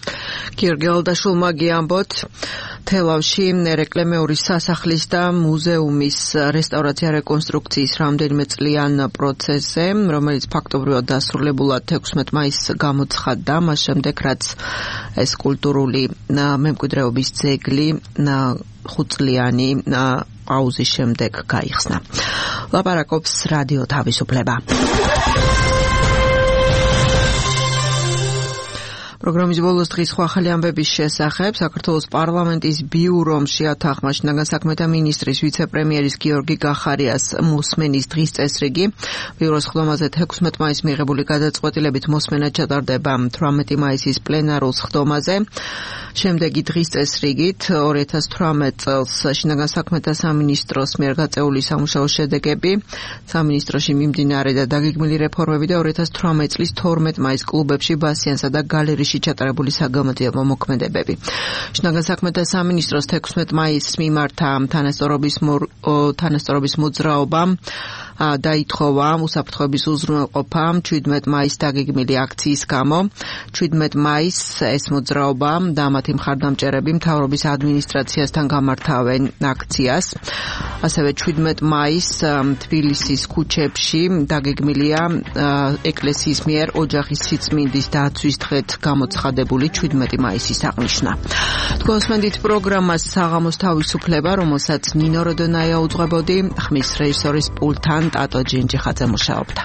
B: გიორგი ალდაშვილმა გიამბოთ, თელავში ერეკლე მეორის სასახლის და მუზეუმის რესტავრაცია რეკონსტრუქციის რამდენიმე წლიან პროცესზე, რომელიც ფაქტობრივად დასრულებულად ექვსმეტ მაისს გამოცხადდა, მას შემდეგ რაც ეს კულტურული მემკვიდრეობის ძეგლი ხუთწლიანი პაუზის შემდეგ გაიხსნა. ლაპარაკობს რადიო თავისუფლება. პროგრამის ბოლოს დღის სხვა ახალი ამბების შესახებ საქართველოს პარლამენტის ბიურომ შეათანხმა შინაგან საქმეთა მინისტრის ვიცე-პრემიერის გიორგი გახარიას მოსმენის დღის წესრიგი. ბიუროს ხდომაზე ექვსმეტ მაისს მიღებული გადაწყვეტილებით მოსმენა ჩატარდება თვრამეტი მაისის პლენარულ ხდომაზე. შემდეგი დღის წესრიგით ორი ათას თვრამეტ წელს შინაგან საქმეთა სამინისტროს მიერ გაწეული სამუშაო შედეგები, სამინისტროში მიმდინარე და დაგეგმილი რეფორმები და ორი ათას თვრამეტ წლის თორმეტ მაისს კლუბებში, ბასიანსა და გალერეში ჩატარებული საგამოძიებო მოქმედებები. შინაგან საქმეთა სამინისტროს ექვსმეტ მაისს მიმართა თანასწორობის თანასწორობის მოძრაობა დაითხოვა უსაფრთხოების უზრუნველყოფა ჩვიდმეტ მაისს დაგეგმილი აქციის გამო. ჩვიდმეტ მაისს ეს მოძრაობა და მათი მხარდამჭერები მთავრობის ადმინისტრაციასთან გამართავენ აქციას. ასევე ჩვიდმეტ მაისს თბილისის ქუჩებში დაგეგმილია ეკლესიის მიერ ოჯახის სიწმინდის დაცვის დღეთ გამოცხადებული ჩვიდმეტი მაისის აღნიშვნა. თქვენსმენდით პროგრამას საღამოს თავისუფლება, რომელსაც ნინო როდონაია უძღვებოდი, ხმის რეჟისორის პულტთან ტატო ჯინჯიხაძე მუშაობდა.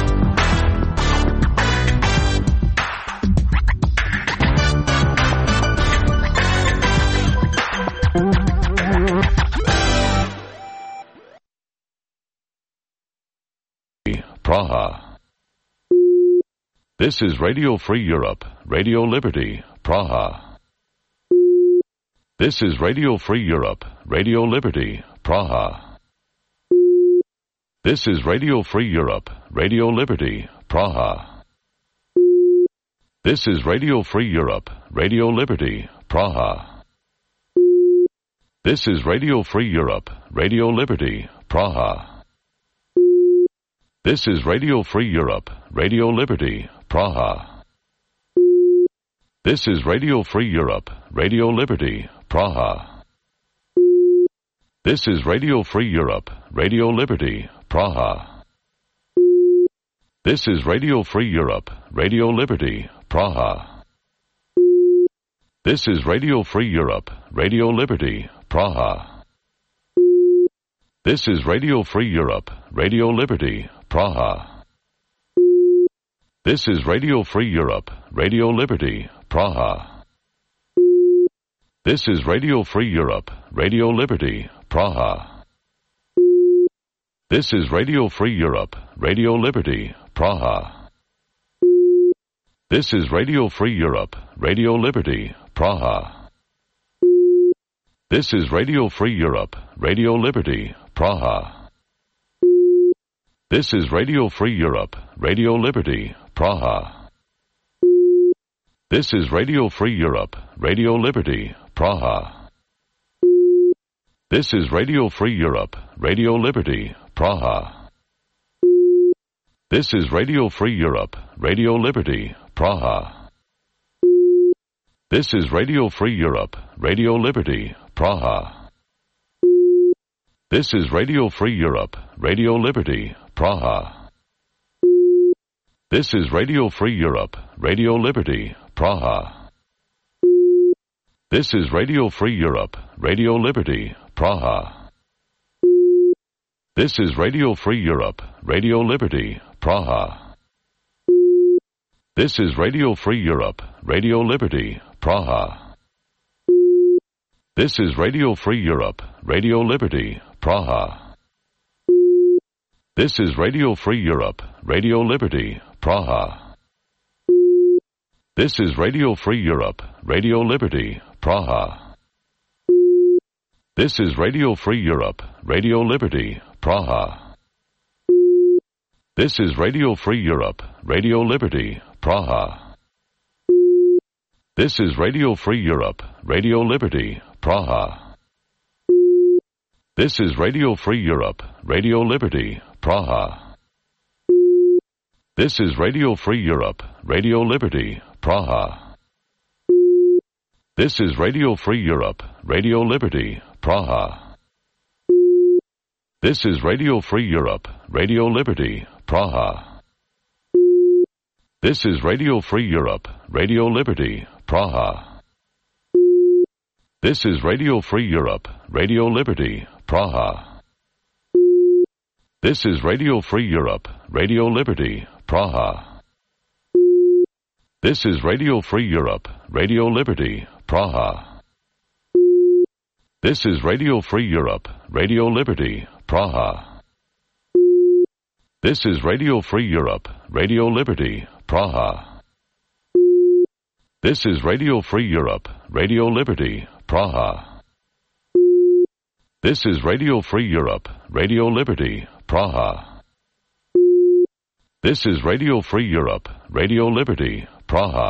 A: Praha. This is Radio Free Europe, Radio Liberty, Praha. This is Radio Free Europe, Radio Liberty, Praha. This is Radio Free Europe, Radio Liberty, Praha. This is Radio Free Europe, Radio Liberty, Praha. This is Radio Free Europe, Radio Liberty, Praha. This is Radio Free Europe, Radio Liberty, Praha. This is Radio Free Europe, Radio Liberty, Praha. This is Radio Free Europe, Radio Liberty, Praha. This is Radio Free Europe, Radio Liberty, Praha. This is Radio Free Europe, Radio Liberty, Praha. This is Radio Free Europe, Radio Liberty, Praha. This is Radio Free Europe, Radio Liberty, Praha. This is Radio Free Europe, Radio Liberty, Praha. This is Radio Free Europe, Radio Liberty, Praha. This is Radio Free Europe, Radio Liberty, Praha. This is Radio Free Europe, Radio Liberty, Praha. This is Radio Free Europe, Radio Liberty, Praha. This is Radio Free Europe, Radio Liberty, Praha. This is Radio Free Europe, Radio Liberty, Praha. This is Radio Free Europe, Radio Liberty, Praha. This is Radio Free Europe, Radio Liberty, Praha. This is Radio Free Europe, Radio Liberty, Praha. This is Radio Free Europe, Radio Liberty, Praha. This is Radio Free Europe, Radio Liberty, Praha. This is Radio Free Europe, Radio Liberty, Praha. This is Radio Free Europe, Radio Liberty, Praha. This is Radio Free Europe, Radio Liberty, Praha. This is Radio Free Europe, Radio Liberty, Praha. This is Radio Free Europe, Radio Liberty, Praha. This is Radio Free Europe, Radio Liberty, Praha. This is Radio Free Europe, Radio Liberty, Praha. This is Radio Free Europe, Radio Liberty, Praha. This is Radio Free Europe, Radio Liberty, Praha. This is Radio Free Europe, Radio Liberty, Praha. This is Radio Free Europe, Radio Liberty, Praha. This is Radio Free Europe, Radio Liberty, Praha. This is Radio Free Europe, Radio Liberty, Praha. This is Radio Free Europe, Radio Liberty, Praha. This is Radio Free Europe, Radio Liberty, Praha. This is Radio Free Europe, Radio Liberty, Praha. This is Radio Free Europe, Radio Liberty, Praha. This is Radio Free Europe, Radio Liberty, Praha. This is Radio Free Europe, Radio Liberty, Praha. This is Radio Free Europe, Radio Liberty, Praha. This is Radio Free Europe, Radio Liberty, Praha.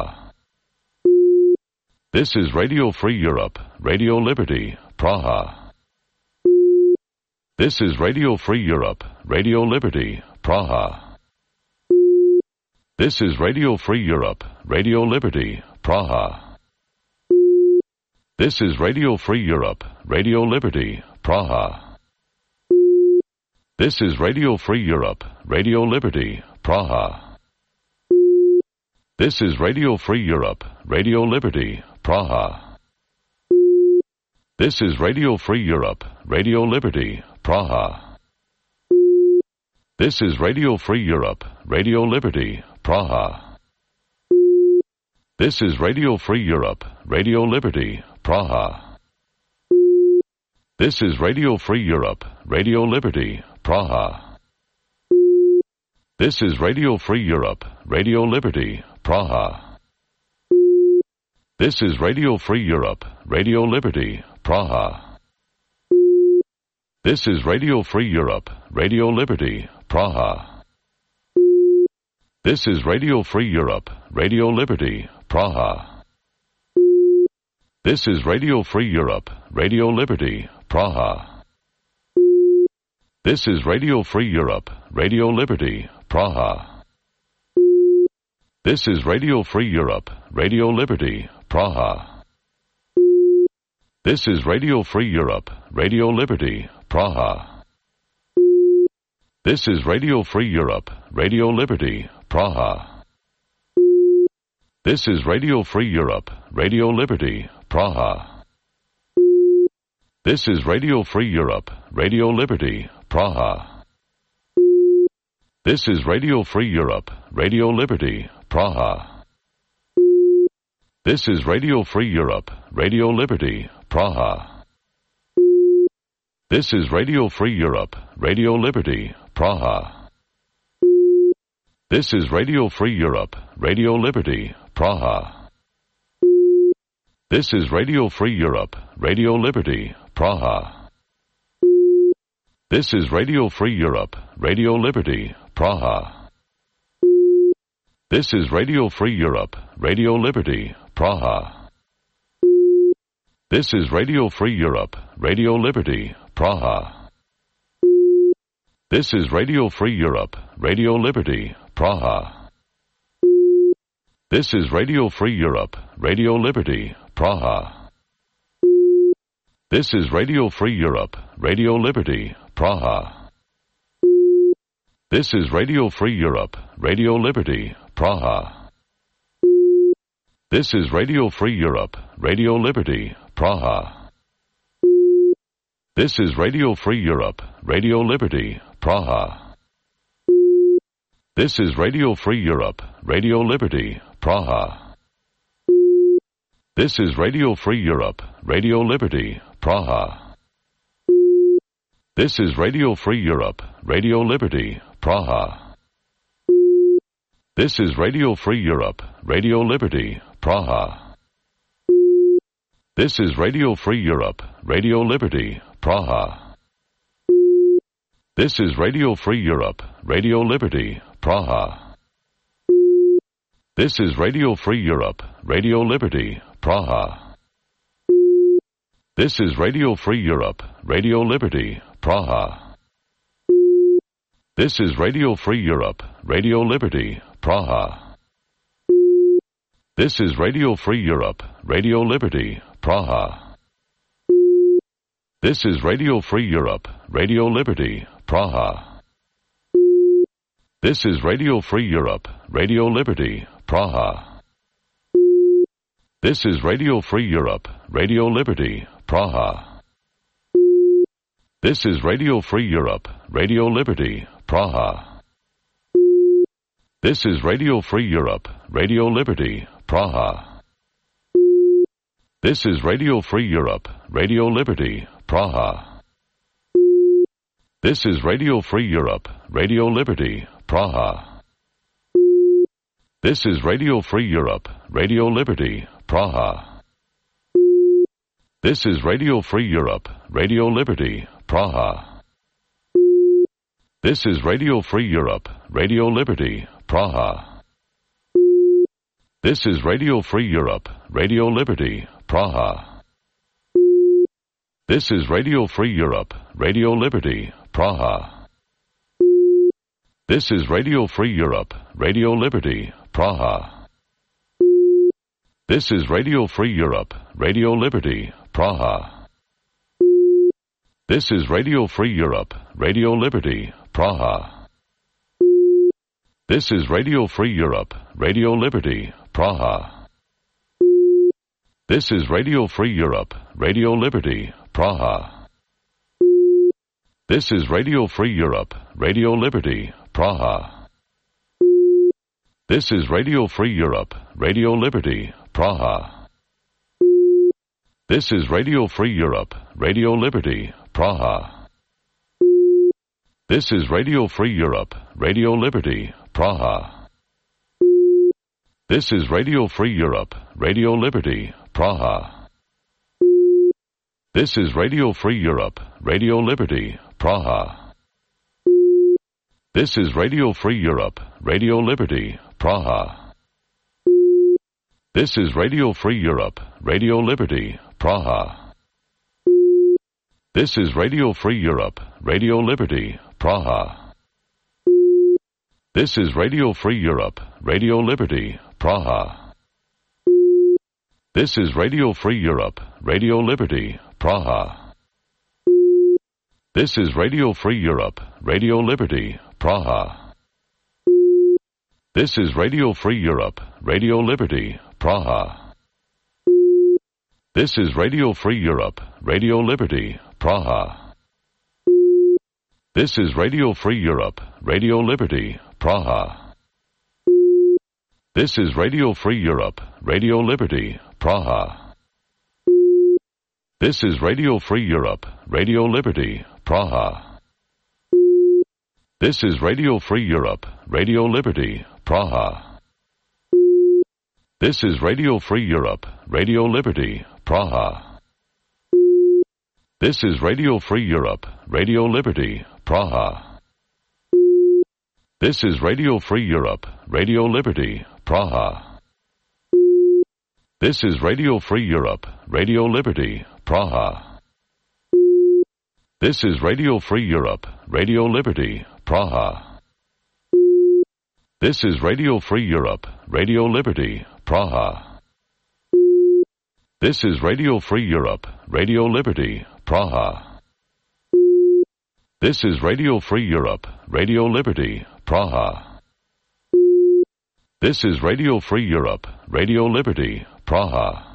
A: This is Radio Free Europe, Radio Liberty, Praha. This is Radio Free Europe, Radio Liberty, Praha. This is Radio Free Europe, Radio Liberty, Praha. This is Radio Free Europe, Radio Liberty, Praha. This is Radio Free Europe, Radio Liberty, Praha. This is Radio Free Europe, Radio Liberty, Praha. This is Radio Free Europe, Radio Liberty, Praha. This is Radio Free Europe, Radio Liberty, Praha. This is Radio Free Europe, Radio Liberty, Praha. This is Radio Free Europe, Radio Liberty, Praha. This is Radio Free Europe, Radio Liberty, Praha. This is Radio Free Europe, Radio Liberty, Praha. This is Radio Free Europe, Radio Liberty, Praha. This is Radio Free Europe, Radio Liberty, Praha. This is Radio Free Europe, Radio Liberty, Praha. This is Radio Free Europe, Radio Liberty, Praha. This is Radio Free Europe, Radio Liberty, Praha. This is Radio Free Europe, Radio Liberty, Praha. This is Radio Free Europe, Radio Liberty, Praha. This is Radio Free Europe, Radio Liberty, Praha. This is Radio Free Europe, Radio Liberty, Praha. This is Radio Free Europe, Radio Liberty, Praha. This is Radio Free Europe, Radio Liberty, Praha. This is Radio Free Europe, Radio Liberty, Praha. This is Radio Free Europe, Radio Liberty, Praha. This is Radio Free Europe, Radio Liberty, Praha. This is Radio Free Europe, Radio Liberty, Praha. This is Radio Free Europe, Radio Liberty, Praha. This is Radio Free Europe, Radio Liberty, Praha. This is Radio Free Europe, Radio Liberty, Praha. This is Radio Free Europe, Radio Liberty, Praha. This is Radio Free Europe, Radio Liberty, Praha. This is Radio Free Europe, Radio Liberty, Praha. This is Radio Free Europe, Radio Liberty, Praha. This is Radio Free Europe, Radio Liberty, Praha. This is Radio Free Europe, Radio Liberty, Praha. This is Radio Free Europe, Radio Liberty, Praha. This is Radio Free Europe, Radio Liberty, Praha. This is Radio Free Europe, Radio Liberty, Praha. This is Radio Free Europe, Radio Liberty, Praha. This is Radio Free Europe, Radio Liberty, Praha. This is Radio Free Europe, Radio Liberty, Praha. This is Radio Free Europe, Radio Liberty, Praha. This is Radio Free Europe, Radio Liberty, Praha. This is Radio Free Europe, Radio Liberty, Praha. This is Radio Free Europe, Radio Liberty, Praha. This is Radio Free Europe, Radio Liberty, Praha. This is Radio Free Europe, Radio Liberty, Praha. This is Radio Free Europe, Radio Liberty, Praha. This is Radio Free Europe, Radio Liberty, Praha. This is Radio Free Europe, Radio Liberty, Praha. This is Radio Free Europe, Radio Liberty, Praha. This is Radio Free Europe, Radio Liberty, Praha. This is Radio Free Europe, Radio Liberty, Praha. This is Radio Free Europe, Radio Liberty, Praha. This is Radio Free Europe, Radio Liberty, Praha. This is Radio Free Europe, Radio Liberty, Praha. This is Radio Free Europe, Radio Liberty, Praha. This is Radio Free Europe, Radio Liberty, Praha. This is Radio Free Europe, Radio Liberty, Praha. This is Radio Free Europe, Radio Liberty, Praha. This is Radio Free Europe, Radio Liberty, Praha. This is Radio Free Europe, Radio Liberty, Praha. This is Radio Free Europe, Radio Liberty, Praha. This is Radio Free Europe, Radio Liberty, Praha. This is Radio Free Europe, Radio Liberty, Praha. This is Radio Free Europe, Radio Liberty, Praha. This is Radio Free Europe, Radio Liberty, Praha. This is Radio Free Europe, Radio Liberty, Praha. This is Radio Free Europe, Radio Liberty, Praha. This is Radio Free Europe, Radio Liberty, Praha. This is Radio Free Europe, Radio Liberty, Praha. This is Radio Free Europe, Radio Liberty, Praha. This is Radio Free Europe, Radio Liberty, Praha. This is Radio Free Europe, Radio Liberty, Praha. This is Radio Free Europe, Radio Liberty, Praha. This is Radio Free Europe, Radio Liberty, Praha. This is Radio Free Europe, Radio Liberty, Praha. This is Radio Free Europe, Radio Liberty, Praha. This is Radio Free Europe, Radio Liberty, Praha. This is Radio Free Europe, Radio Liberty, Praha. This is Radio Free Europe, Radio Liberty, Praha. This is Radio Free Europe, Radio Liberty, Praha. This is Radio Free Europe, Radio Liberty, Praha. This is Radio Free Europe, Radio Liberty, Praha. This is Radio Free Europe, Radio Liberty, Praha. This is Radio Free Europe, Radio Liberty, Praha. This is Radio Free Europe, Radio Liberty, Praha. This is Radio Free Europe, Radio Liberty, Praha.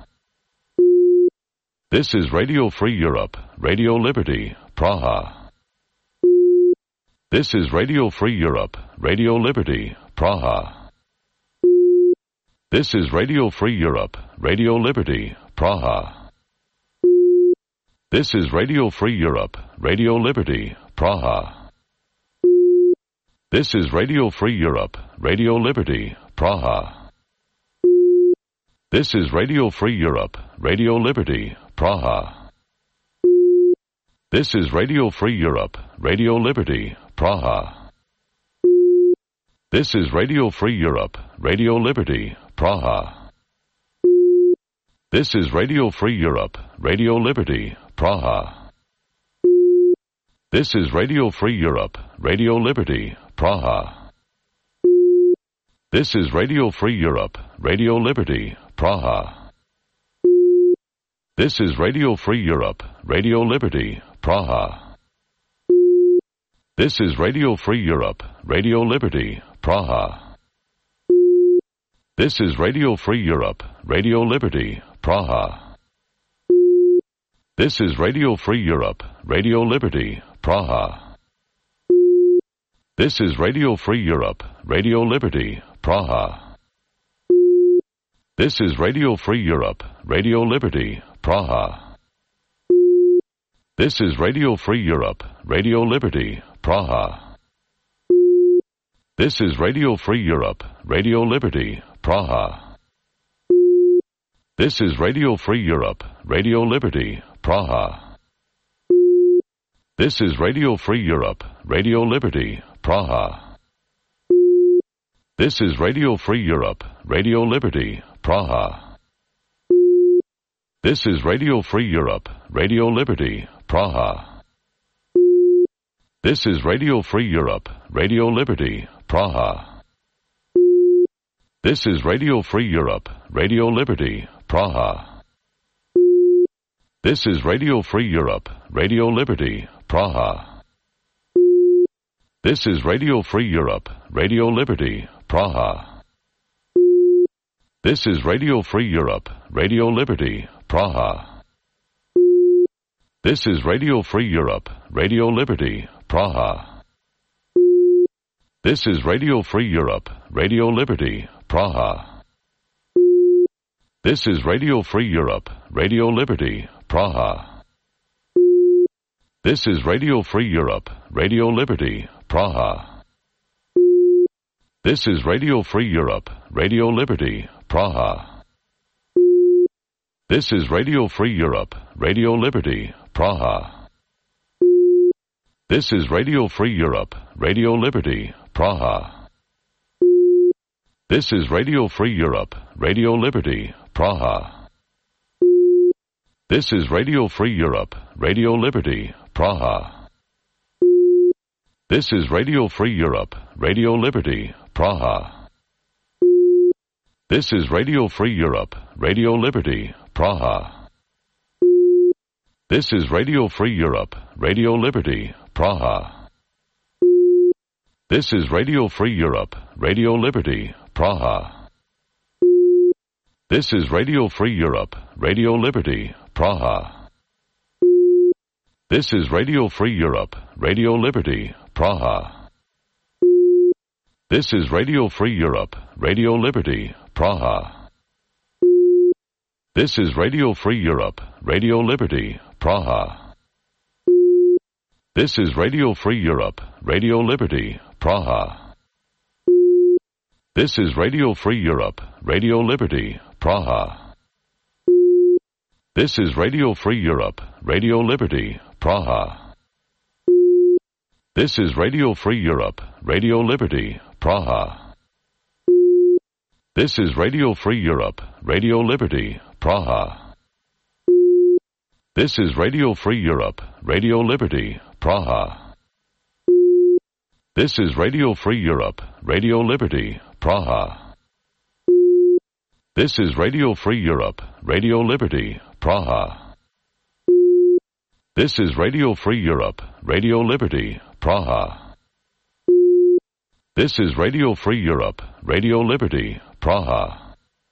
A: This is Radio Free Europe, Radio Liberty, Praha. This is Radio Free Europe, Radio Liberty, Praha. This is Radio Free Europe, Radio Liberty, Praha. This is Radio Free Europe, Radio Liberty, Praha. This is Radio Free Europe, Radio Liberty, Praha. This is Radio Free Europe, Radio Liberty, Praha. This is Radio Free Europe, Radio Liberty, Praha. This is Radio Free Europe, Radio Liberty, Praha. This is Radio Free Europe, Radio Liberty, Praha. This is Radio Free Europe, Radio Liberty, Praha. This is Radio Free Europe, Radio Liberty, Praha. This is Radio Free Europe, Radio Liberty, Praha. This is Radio Free Europe, Radio Liberty, Praha. This is Radio Free Europe, Radio Liberty, Praha. This is Radio Free Europe, Radio Liberty, Praha. This is Radio Free Europe, Radio Liberty, Praha. This is Radio Free Europe, Radio Liberty, Praha. This is Radio Free Europe, Radio Liberty, Praha. This is Radio Free Europe, Radio Liberty, Praha. This is Radio Free Europe, Radio Liberty, Praha. This is Radio Free Europe, Radio Liberty, Praha. This is Radio Free Europe, Radio Liberty, Praha. This is Radio Free Europe, Radio Liberty, Praha. This is Radio Free Europe, Radio Liberty, Praha. This is Radio Free Europe, Radio Liberty, Praha. This is Radio Free Europe, Radio Liberty, Praha. This is Radio Free Europe, Radio Liberty, Praha. This is Radio Free Europe, Radio Liberty, Praha. This is Radio Free Europe, Radio Liberty, Praha. This is Radio Free Europe, Radio Liberty, Praha. This is Radio Free Europe, Radio Liberty, Praha. This is Radio Free Europe, Radio Liberty, Praha. This is Radio Free Europe, Radio Liberty, Praha. This is Radio Free Europe, Radio Liberty, Praha. This is Radio Free Europe, Radio Liberty, Praha. This is Radio Free Europe, Radio Liberty, Praha. This is Radio Free Europe, Radio Liberty, Praha. This is Radio Free Europe, Radio Liberty, Praha. This is Radio Free Europe, Radio Liberty, Praha. This is Radio Free Europe, Radio Liberty, Praha. This is Radio Free Europe, Radio Liberty, Praha. This is Radio Free Europe, Radio Liberty, Praha. This is Radio Free Europe, Radio Liberty, Praha. This is Radio Free Europe, Radio Liberty, Praha. This is Radio Free Europe, Radio Liberty, Praha. This is Radio Free Europe, Radio Liberty, Praha. This is Radio Free Europe, Radio Liberty, Praha. This is Radio Free Europe, Radio Liberty, Praha. This is Radio Free Europe, Radio Liberty, Praha. This is Radio Free Europe, Radio Liberty, Praha. This is Radio Free Europe, Radio Liberty, Praha. This is Radio Free Europe, Radio Liberty, Praha. This is Radio Free Europe, Radio Liberty, Praha. This is Radio Free Europe, Radio Liberty, Praha. This is Radio Free Europe, Radio Liberty, Praha.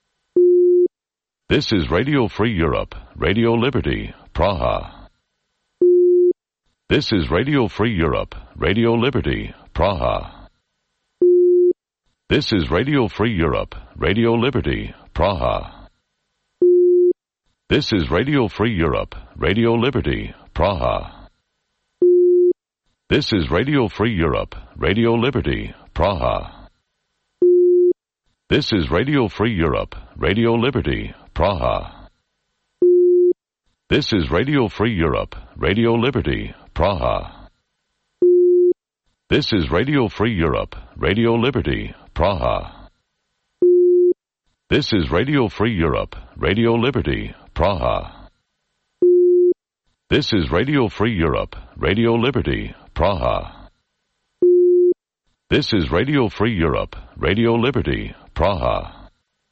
A: This is Radio Free Europe, Radio Liberty, Praha. This is Radio Free Europe, Radio Liberty, Praha. This is Radio Free Europe, Radio Liberty, Praha. This is Radio Free Europe, Radio Liberty, Praha. This is Radio Free Europe, Radio Liberty, Praha. This is Radio Free Europe, Radio Liberty, Praha. This is Radio Free Europe, Radio Liberty, Praha. This is Radio Free Europe, Radio Liberty, Praha. This is Radio Free Europe, Radio Liberty, Praha. This is Radio Free Europe, Radio Liberty, Praha. This is Radio Free Europe, Radio Liberty, Praha.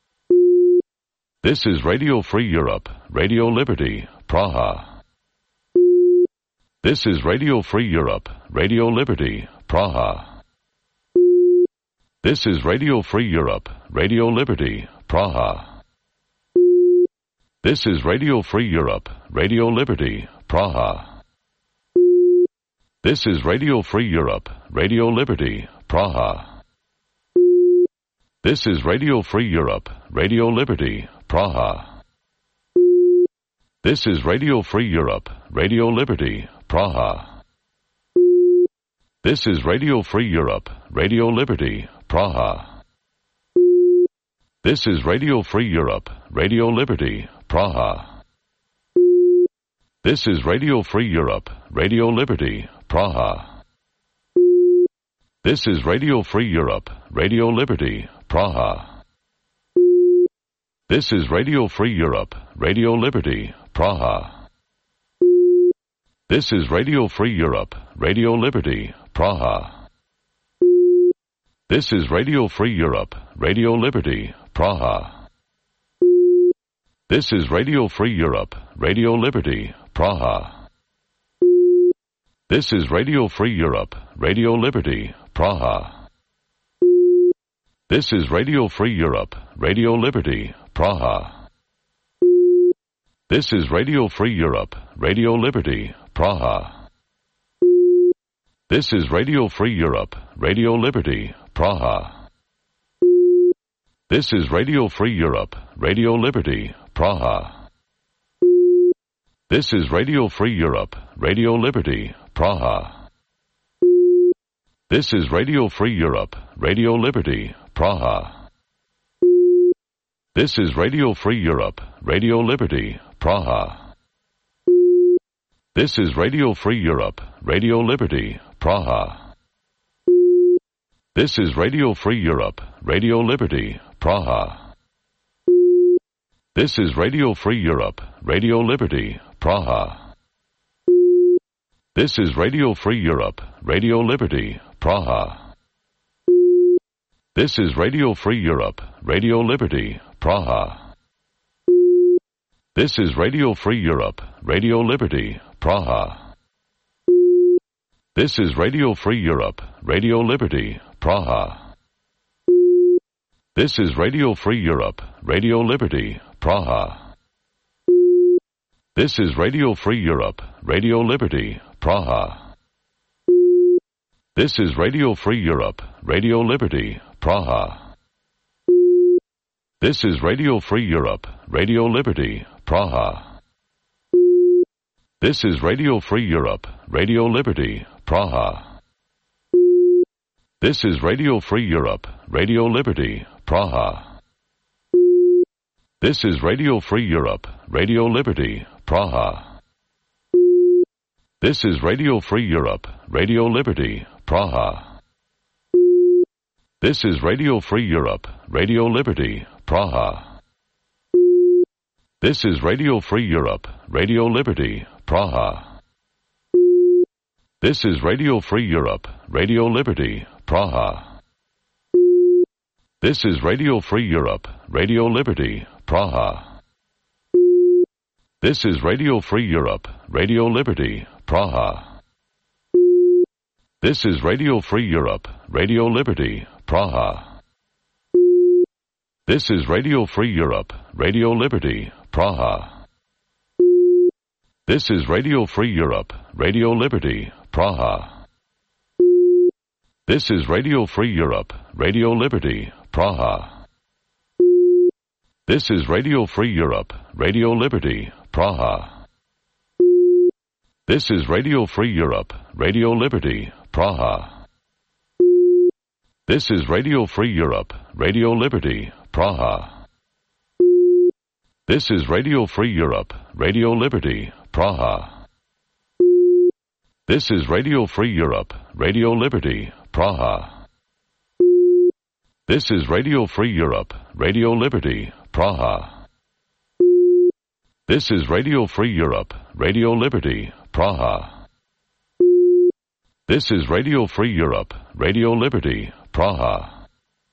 A: This is Radio Free Europe, Radio Liberty, Praha. This is Radio Free Europe, Radio Liberty, Praha. This is Radio Free Europe, Radio Liberty, Praha. This is Radio Free Europe, Radio Liberty, Praha. This is Radio Free Europe, Radio Liberty, Praha. This is Radio Free Europe, Radio Liberty, Praha. This is Radio Free Europe, Radio Liberty, Praha. This is Radio Free Europe, Radio Liberty, Praha. This is Radio Free Europe, Radio Liberty, Praha. This is Radio Free Europe, Radio Liberty, Praha. This is Radio Free Europe, Radio Liberty, Praha. This is Radio Free Europe, Radio Liberty, Praha. This is Radio Free Europe, Radio Liberty, Praha. This is Radio Free Europe, Radio Liberty, Praha. This is Radio Free Europe, Radio Liberty, Praha. This is Radio Free Europe, Radio Liberty, Praha. This is Radio Free Europe, Radio Liberty, Praha. This is Radio Free Europe, Radio Liberty, Praha. This is Radio Free Europe, Radio Liberty, Praha. This is Radio Free Europe, Radio Liberty, Praha. This is Radio Free Europe, Radio Liberty, Praha. This is Radio Free Europe, Radio Liberty, Praha. This is Radio Free Europe, Radio Liberty, Praha. This is Radio Free Europe, Radio Liberty, Praha. This is Radio Free Europe, Radio Liberty, Praha. This is Radio Free Europe, Radio Liberty, Praha. This is Radio Free Europe, Radio Liberty, Praha. This is Radio Free Europe, Radio Liberty, Praha. This is Radio Free Europe, Radio Liberty, Praha. This is Radio Free Europe, Radio Liberty, Praha. This is Radio Free Europe, Radio Liberty, Praha. This is Radio Free Europe, Radio Liberty, Praha. This is Radio Free Europe, Radio Liberty, Praha. This is Radio Free Europe, Radio Liberty, Praha. This is Radio Free Europe, Radio Liberty, Praha. This is Radio Free Europe, Radio Liberty, Praha. This is Radio Free Europe, Radio Liberty, Praha. This is Radio Free Europe, Radio Liberty, Praha. This is Radio Free Europe, Radio Liberty, Praha. This is Radio Free Europe, Radio Liberty, Praha. This is Radio Free Europe, Radio Liberty, Praha. This is Radio Free Europe, Radio Liberty, Praha. This is Radio Free Europe, Radio Liberty, Praha. This is Radio Free Europe, Radio Liberty, Praha. This is Radio Free Europe, Radio Liberty, Praha. This is Radio Free Europe, Radio Liberty, Praha. This is Radio Free Europe, Radio Liberty, Praha. This is Radio Free Europe, Radio Liberty, Praha. This is Radio Free Europe, Radio Liberty, Praha. This is Radio Free Europe, Radio Liberty, Praha. This is Radio Free Europe, Radio Liberty, Praha. This is Radio Free Europe, Radio Liberty, Praha. This is Radio Free Europe, Radio Liberty, Praha. This is Radio Free Europe, Radio Liberty, Praha. This is Radio Free Europe, Radio Liberty, Praha.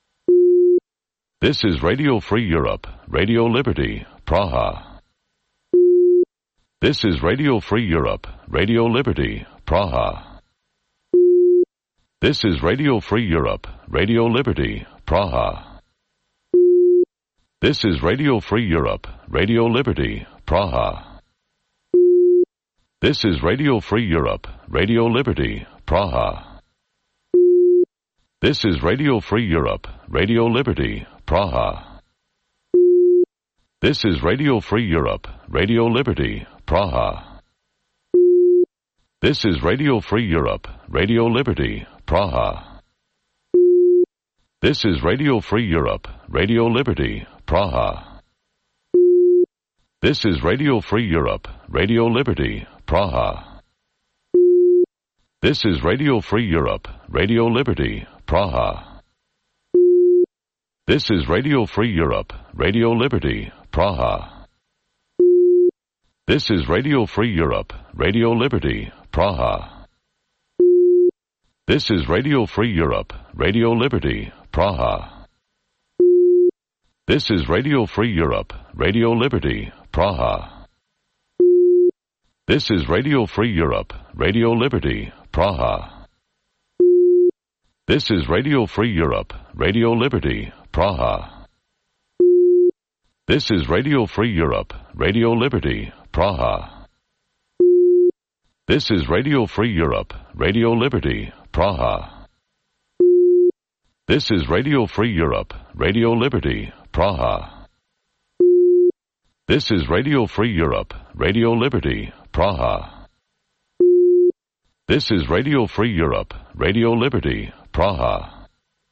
A: This is Radio Free Europe, Radio Liberty, Praha. This is Radio Free Europe, Radio Liberty, Praha. This is Radio Free Europe, Radio Liberty, Praha. This is Radio Free Europe, Radio Liberty, Praha. This is Radio Free Europe, Radio Liberty, Praha. This is Radio Free Europe, Radio Liberty, Praha. This is Radio Free Europe, Radio Liberty, Praha. This is Radio Free Europe, Radio Liberty, Praha. This is Radio Free Europe, Radio Liberty, Praha. This is Radio Free Europe, Radio Liberty, Praha. This is Radio Free Europe, Radio Liberty, Praha. This is Radio Free Europe, Radio Liberty, Praha. This is Radio Free Europe, Radio Liberty, Praha. This is Radio Free Europe, Radio Liberty, Praha. This is Radio Free Europe, Radio Liberty, Praha. This is Radio Free Europe, Radio Liberty, Praha. This is Radio Free Europe, Radio Liberty, Praha. This is Radio Free Europe, Radio Liberty, Praha. This is Radio Free Europe, Radio Liberty, Praha. This is Radio Free Europe, Radio Liberty, Praha. This is Radio Free Europe, Radio Liberty, Praha. This is Radio Free Europe, Radio Liberty, Praha.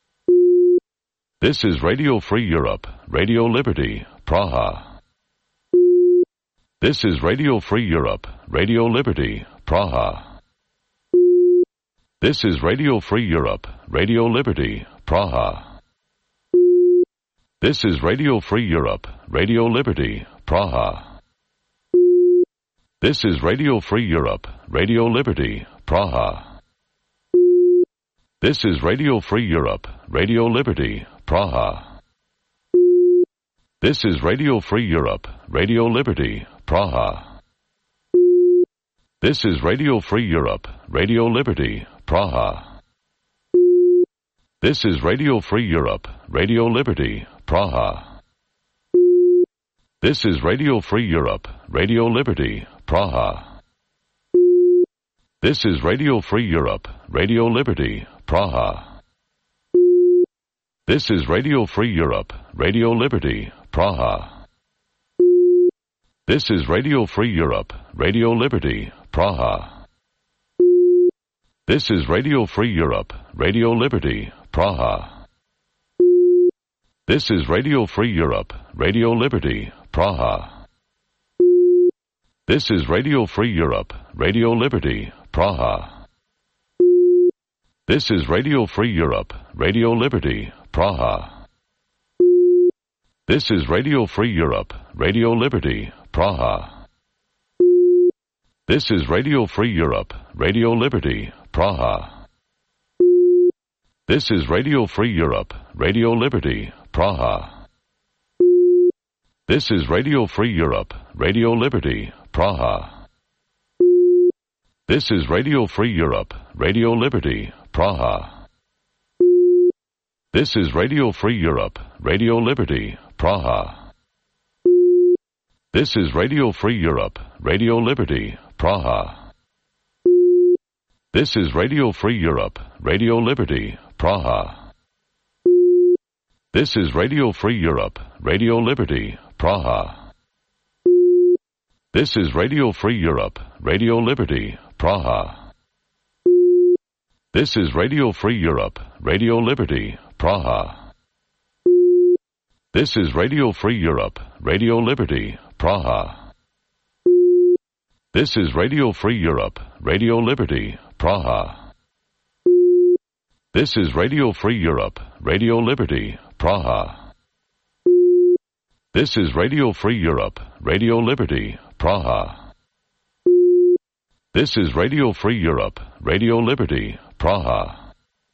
A: This is Radio Free Europe, Radio Liberty, Praha. This is Radio Free Europe, Radio Liberty, Praha. This is Radio Free Europe, Radio Liberty, Praha. This is Radio Free Europe, Radio Liberty, Praha. This is Radio Free Europe, Radio Liberty, Praha. This is Radio Free Europe, Radio Liberty, Praha. This is Radio Free Europe, Radio Liberty, Praha. This is Radio Free Europe, Radio Liberty, Praha. This is Radio Free Europe, Radio Liberty, Praha. This is Radio Free Europe, Radio Liberty, Praha. This is Radio Free Europe, Radio Liberty, Praha. This is Radio Free Europe, Radio Liberty, Praha. This is Radio Free Europe, Radio Liberty, Praha. This is Radio Free Europe, Radio Liberty, Praha. This is Radio Free Europe, Radio Liberty, Praha. This is Radio Free Europe, Radio Liberty, Praha. This is Radio Free Europe, Radio Liberty, Praha. This is Radio Free Europe, Radio Liberty, Praha. This is Radio Free Europe, Radio Liberty, Praha. This is Radio Free Europe, Radio Liberty, Praha. This is Radio Free Europe, Radio Liberty, Praha. This is Radio Free Europe, Radio Liberty, Praha. This is Radio Free Europe, Radio Liberty, Praha. This is Radio Free Europe, Radio Liberty, Praha. This is Radio Free Europe, Radio Liberty, Praha. This is Radio Free Europe, Radio Liberty, Praha. This is Radio Free Europe, Radio Liberty, Praha. This is Radio Free Europe, Radio Liberty, Praha. This is Radio Free Europe, Radio Liberty, Praha. This is Radio Free Europe, Radio Liberty, Praha. This is Radio Free Europe, Radio Liberty, Praha. This is Radio Free Europe, Radio Liberty, Praha. This is Radio Free Europe, Radio Liberty, Praha.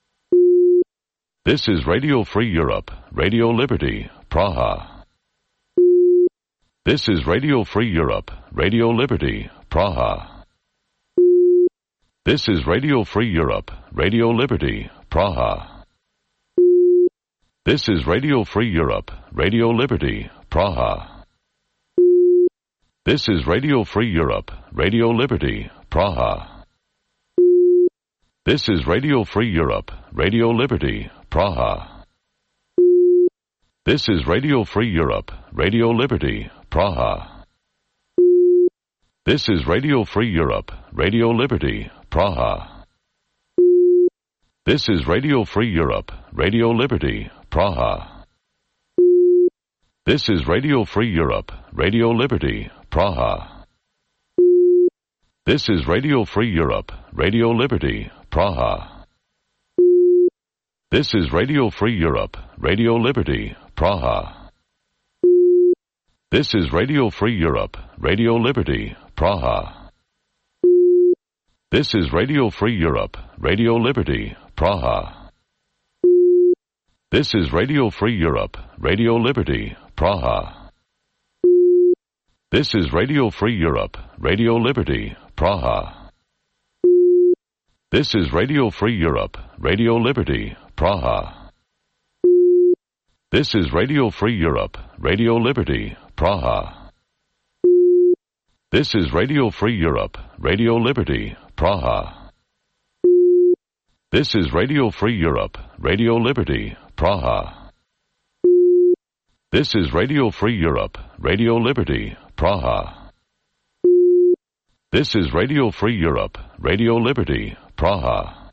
A: This is Radio Free Europe, Radio Liberty, Praha. This is Radio Free Europe, Radio Liberty, Praha. This is Radio Free Europe, Radio Liberty, Praha. This is Radio Free Europe, Radio Liberty, Praha. This is Radio Free Europe, Radio Liberty, Praha. This is Radio Free Europe, Radio Liberty, Praha. This is Radio Free Europe, Radio Liberty, Praha. This is Radio Free Europe, Radio Liberty, Praha. This is Radio Free Europe, Radio Liberty, Praha. This is Radio Free Europe, Radio Liberty, Praha. This is Radio Free Europe, Radio Liberty, Praha. This is Radio Free Europe, Radio Liberty, Praha. This is Radio Free Europe, Radio Liberty, Praha. This is Radio Free Europe, Radio Liberty, Praha. This is Radio Free Europe, Radio Liberty, Praha. This is Radio Free Europe, Radio Liberty, Praha. This is Radio Free Europe, Radio Liberty, Praha. This is Radio Free Europe, Radio Liberty, Praha. This is Radio Free Europe, Radio Liberty, Praha. This is Radio Free Europe, Radio Liberty, Praha. This is Radio Free Europe, Radio Liberty, Praha. This is Radio Free Europe, Radio Liberty, Praha.